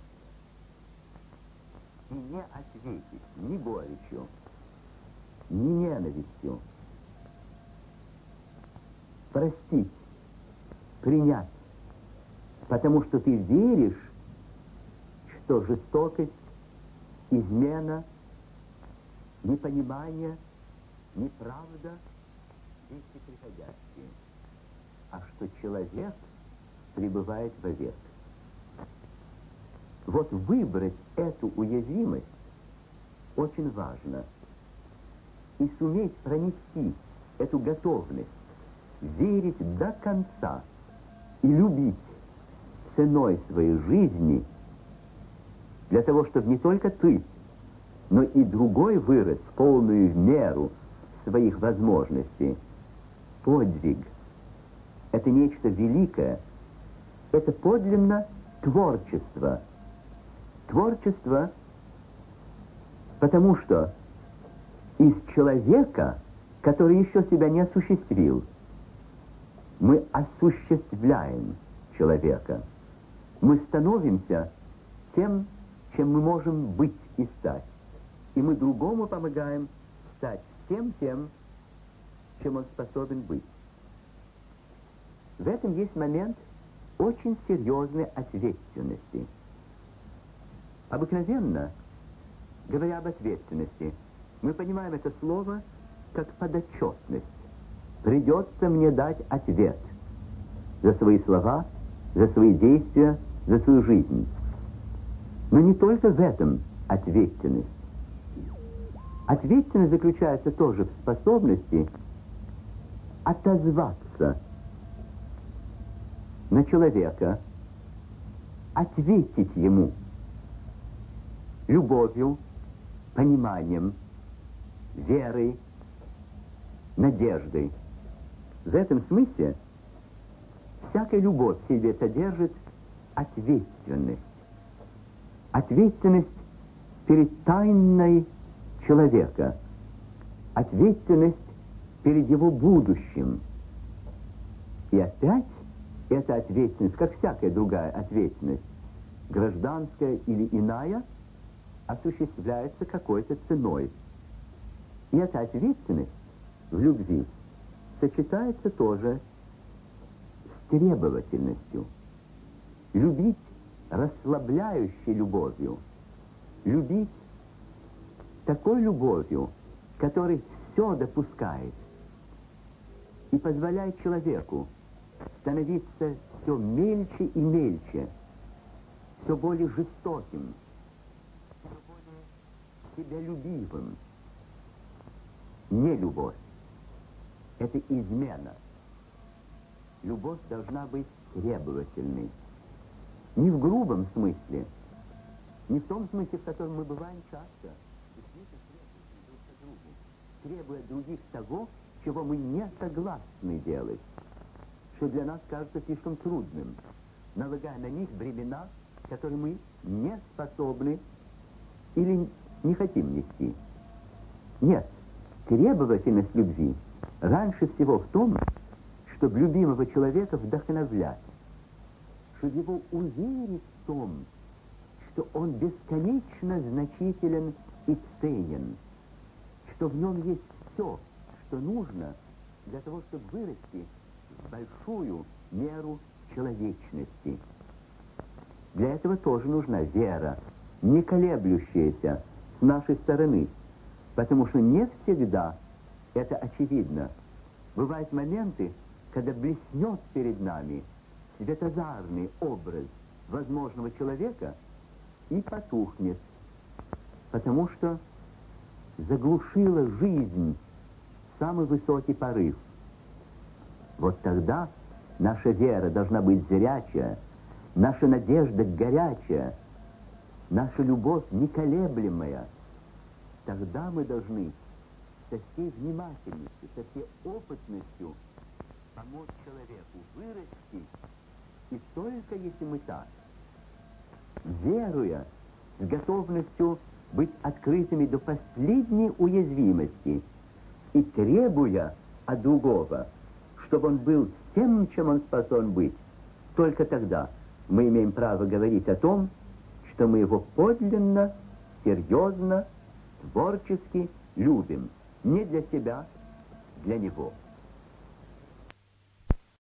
Speaker 3: и не ответить ни горечью, ни ненавистью. Простить, принять, потому что ты веришь, что жестокость, измена, непонимание, неправда — вещи приходящие, а что человек пребывает вовек. Вот выбрать эту уязвимость очень важно. И суметь пронести эту готовность, верить до конца и любить ценой своей жизни, для того, чтобы не только ты, но и другой вырос в полную меру своих возможностей. Подвиг — это нечто великое, это подлинно творчество. Творчество, потому что из человека, который еще себя не осуществил, мы осуществляем человека. Мы становимся тем, чем мы можем быть и стать. И мы другому помогаем стать всем тем, чем он способен быть. В этом есть момент очень серьезной ответственности. Обыкновенно, говоря об ответственности, мы понимаем это слово как подотчетность. Придется мне дать ответ за свои слова за свои действия, за свою жизнь. Но не только в этом ответственность. Ответственность заключается тоже в способности отозваться на человека, ответить ему любовью, пониманием, верой, надеждой. В этом смысле всякая любовь в себе содержит ответственность. Ответственность перед тайной человека, ответственность перед его будущим. И опять эта ответственность, как всякая другая ответственность, гражданская или иная, осуществляется какой-то ценой. И эта ответственность в любви сочетается тоже с требовательностью. Любить расслабляющей любовью, любить такой любовью, которая все допускает и позволяет человеку становиться все мельче и мельче, все более жестоким, все более себялюбивым. Не любовь. Это измена. Любовь должна быть требовательной. Не в грубом смысле, не в том смысле, в котором мы бываем часто, друг к другу, требуя других того, чего мы не согласны делать, что для нас кажется слишком трудным, налагая на них бремена, которые мы не способны или не хотим нести. Нет, требовательность любви раньше всего в том, чтобы любимого человека вдохновлять, чтобы его уверить в том, что он бесконечно значителен и ценен, что в нем есть все, что нужно для того, чтобы вырасти в большую меру человечности. Для этого тоже нужна вера, не колеблющаяся с нашей стороны, потому что не всегда это очевидно. Бывают моменты, когда блеснет перед нами светозарный образ возможного человека и потухнет, потому что заглушила жизнь самый высокий порыв. Вот тогда наша вера должна быть зрячая, наша надежда горячая, наша любовь неколеблемая. Тогда мы должны со всей внимательностью, со всей опытностью помочь человеку вырасти, и только если мы так, веруя, с готовностью быть открытыми до последней уязвимости и требуя от другого, чтобы он был тем, чем он способен быть, только тогда мы имеем право говорить о том, что мы его подлинно, серьезно, творчески любим. Не для себя, для него.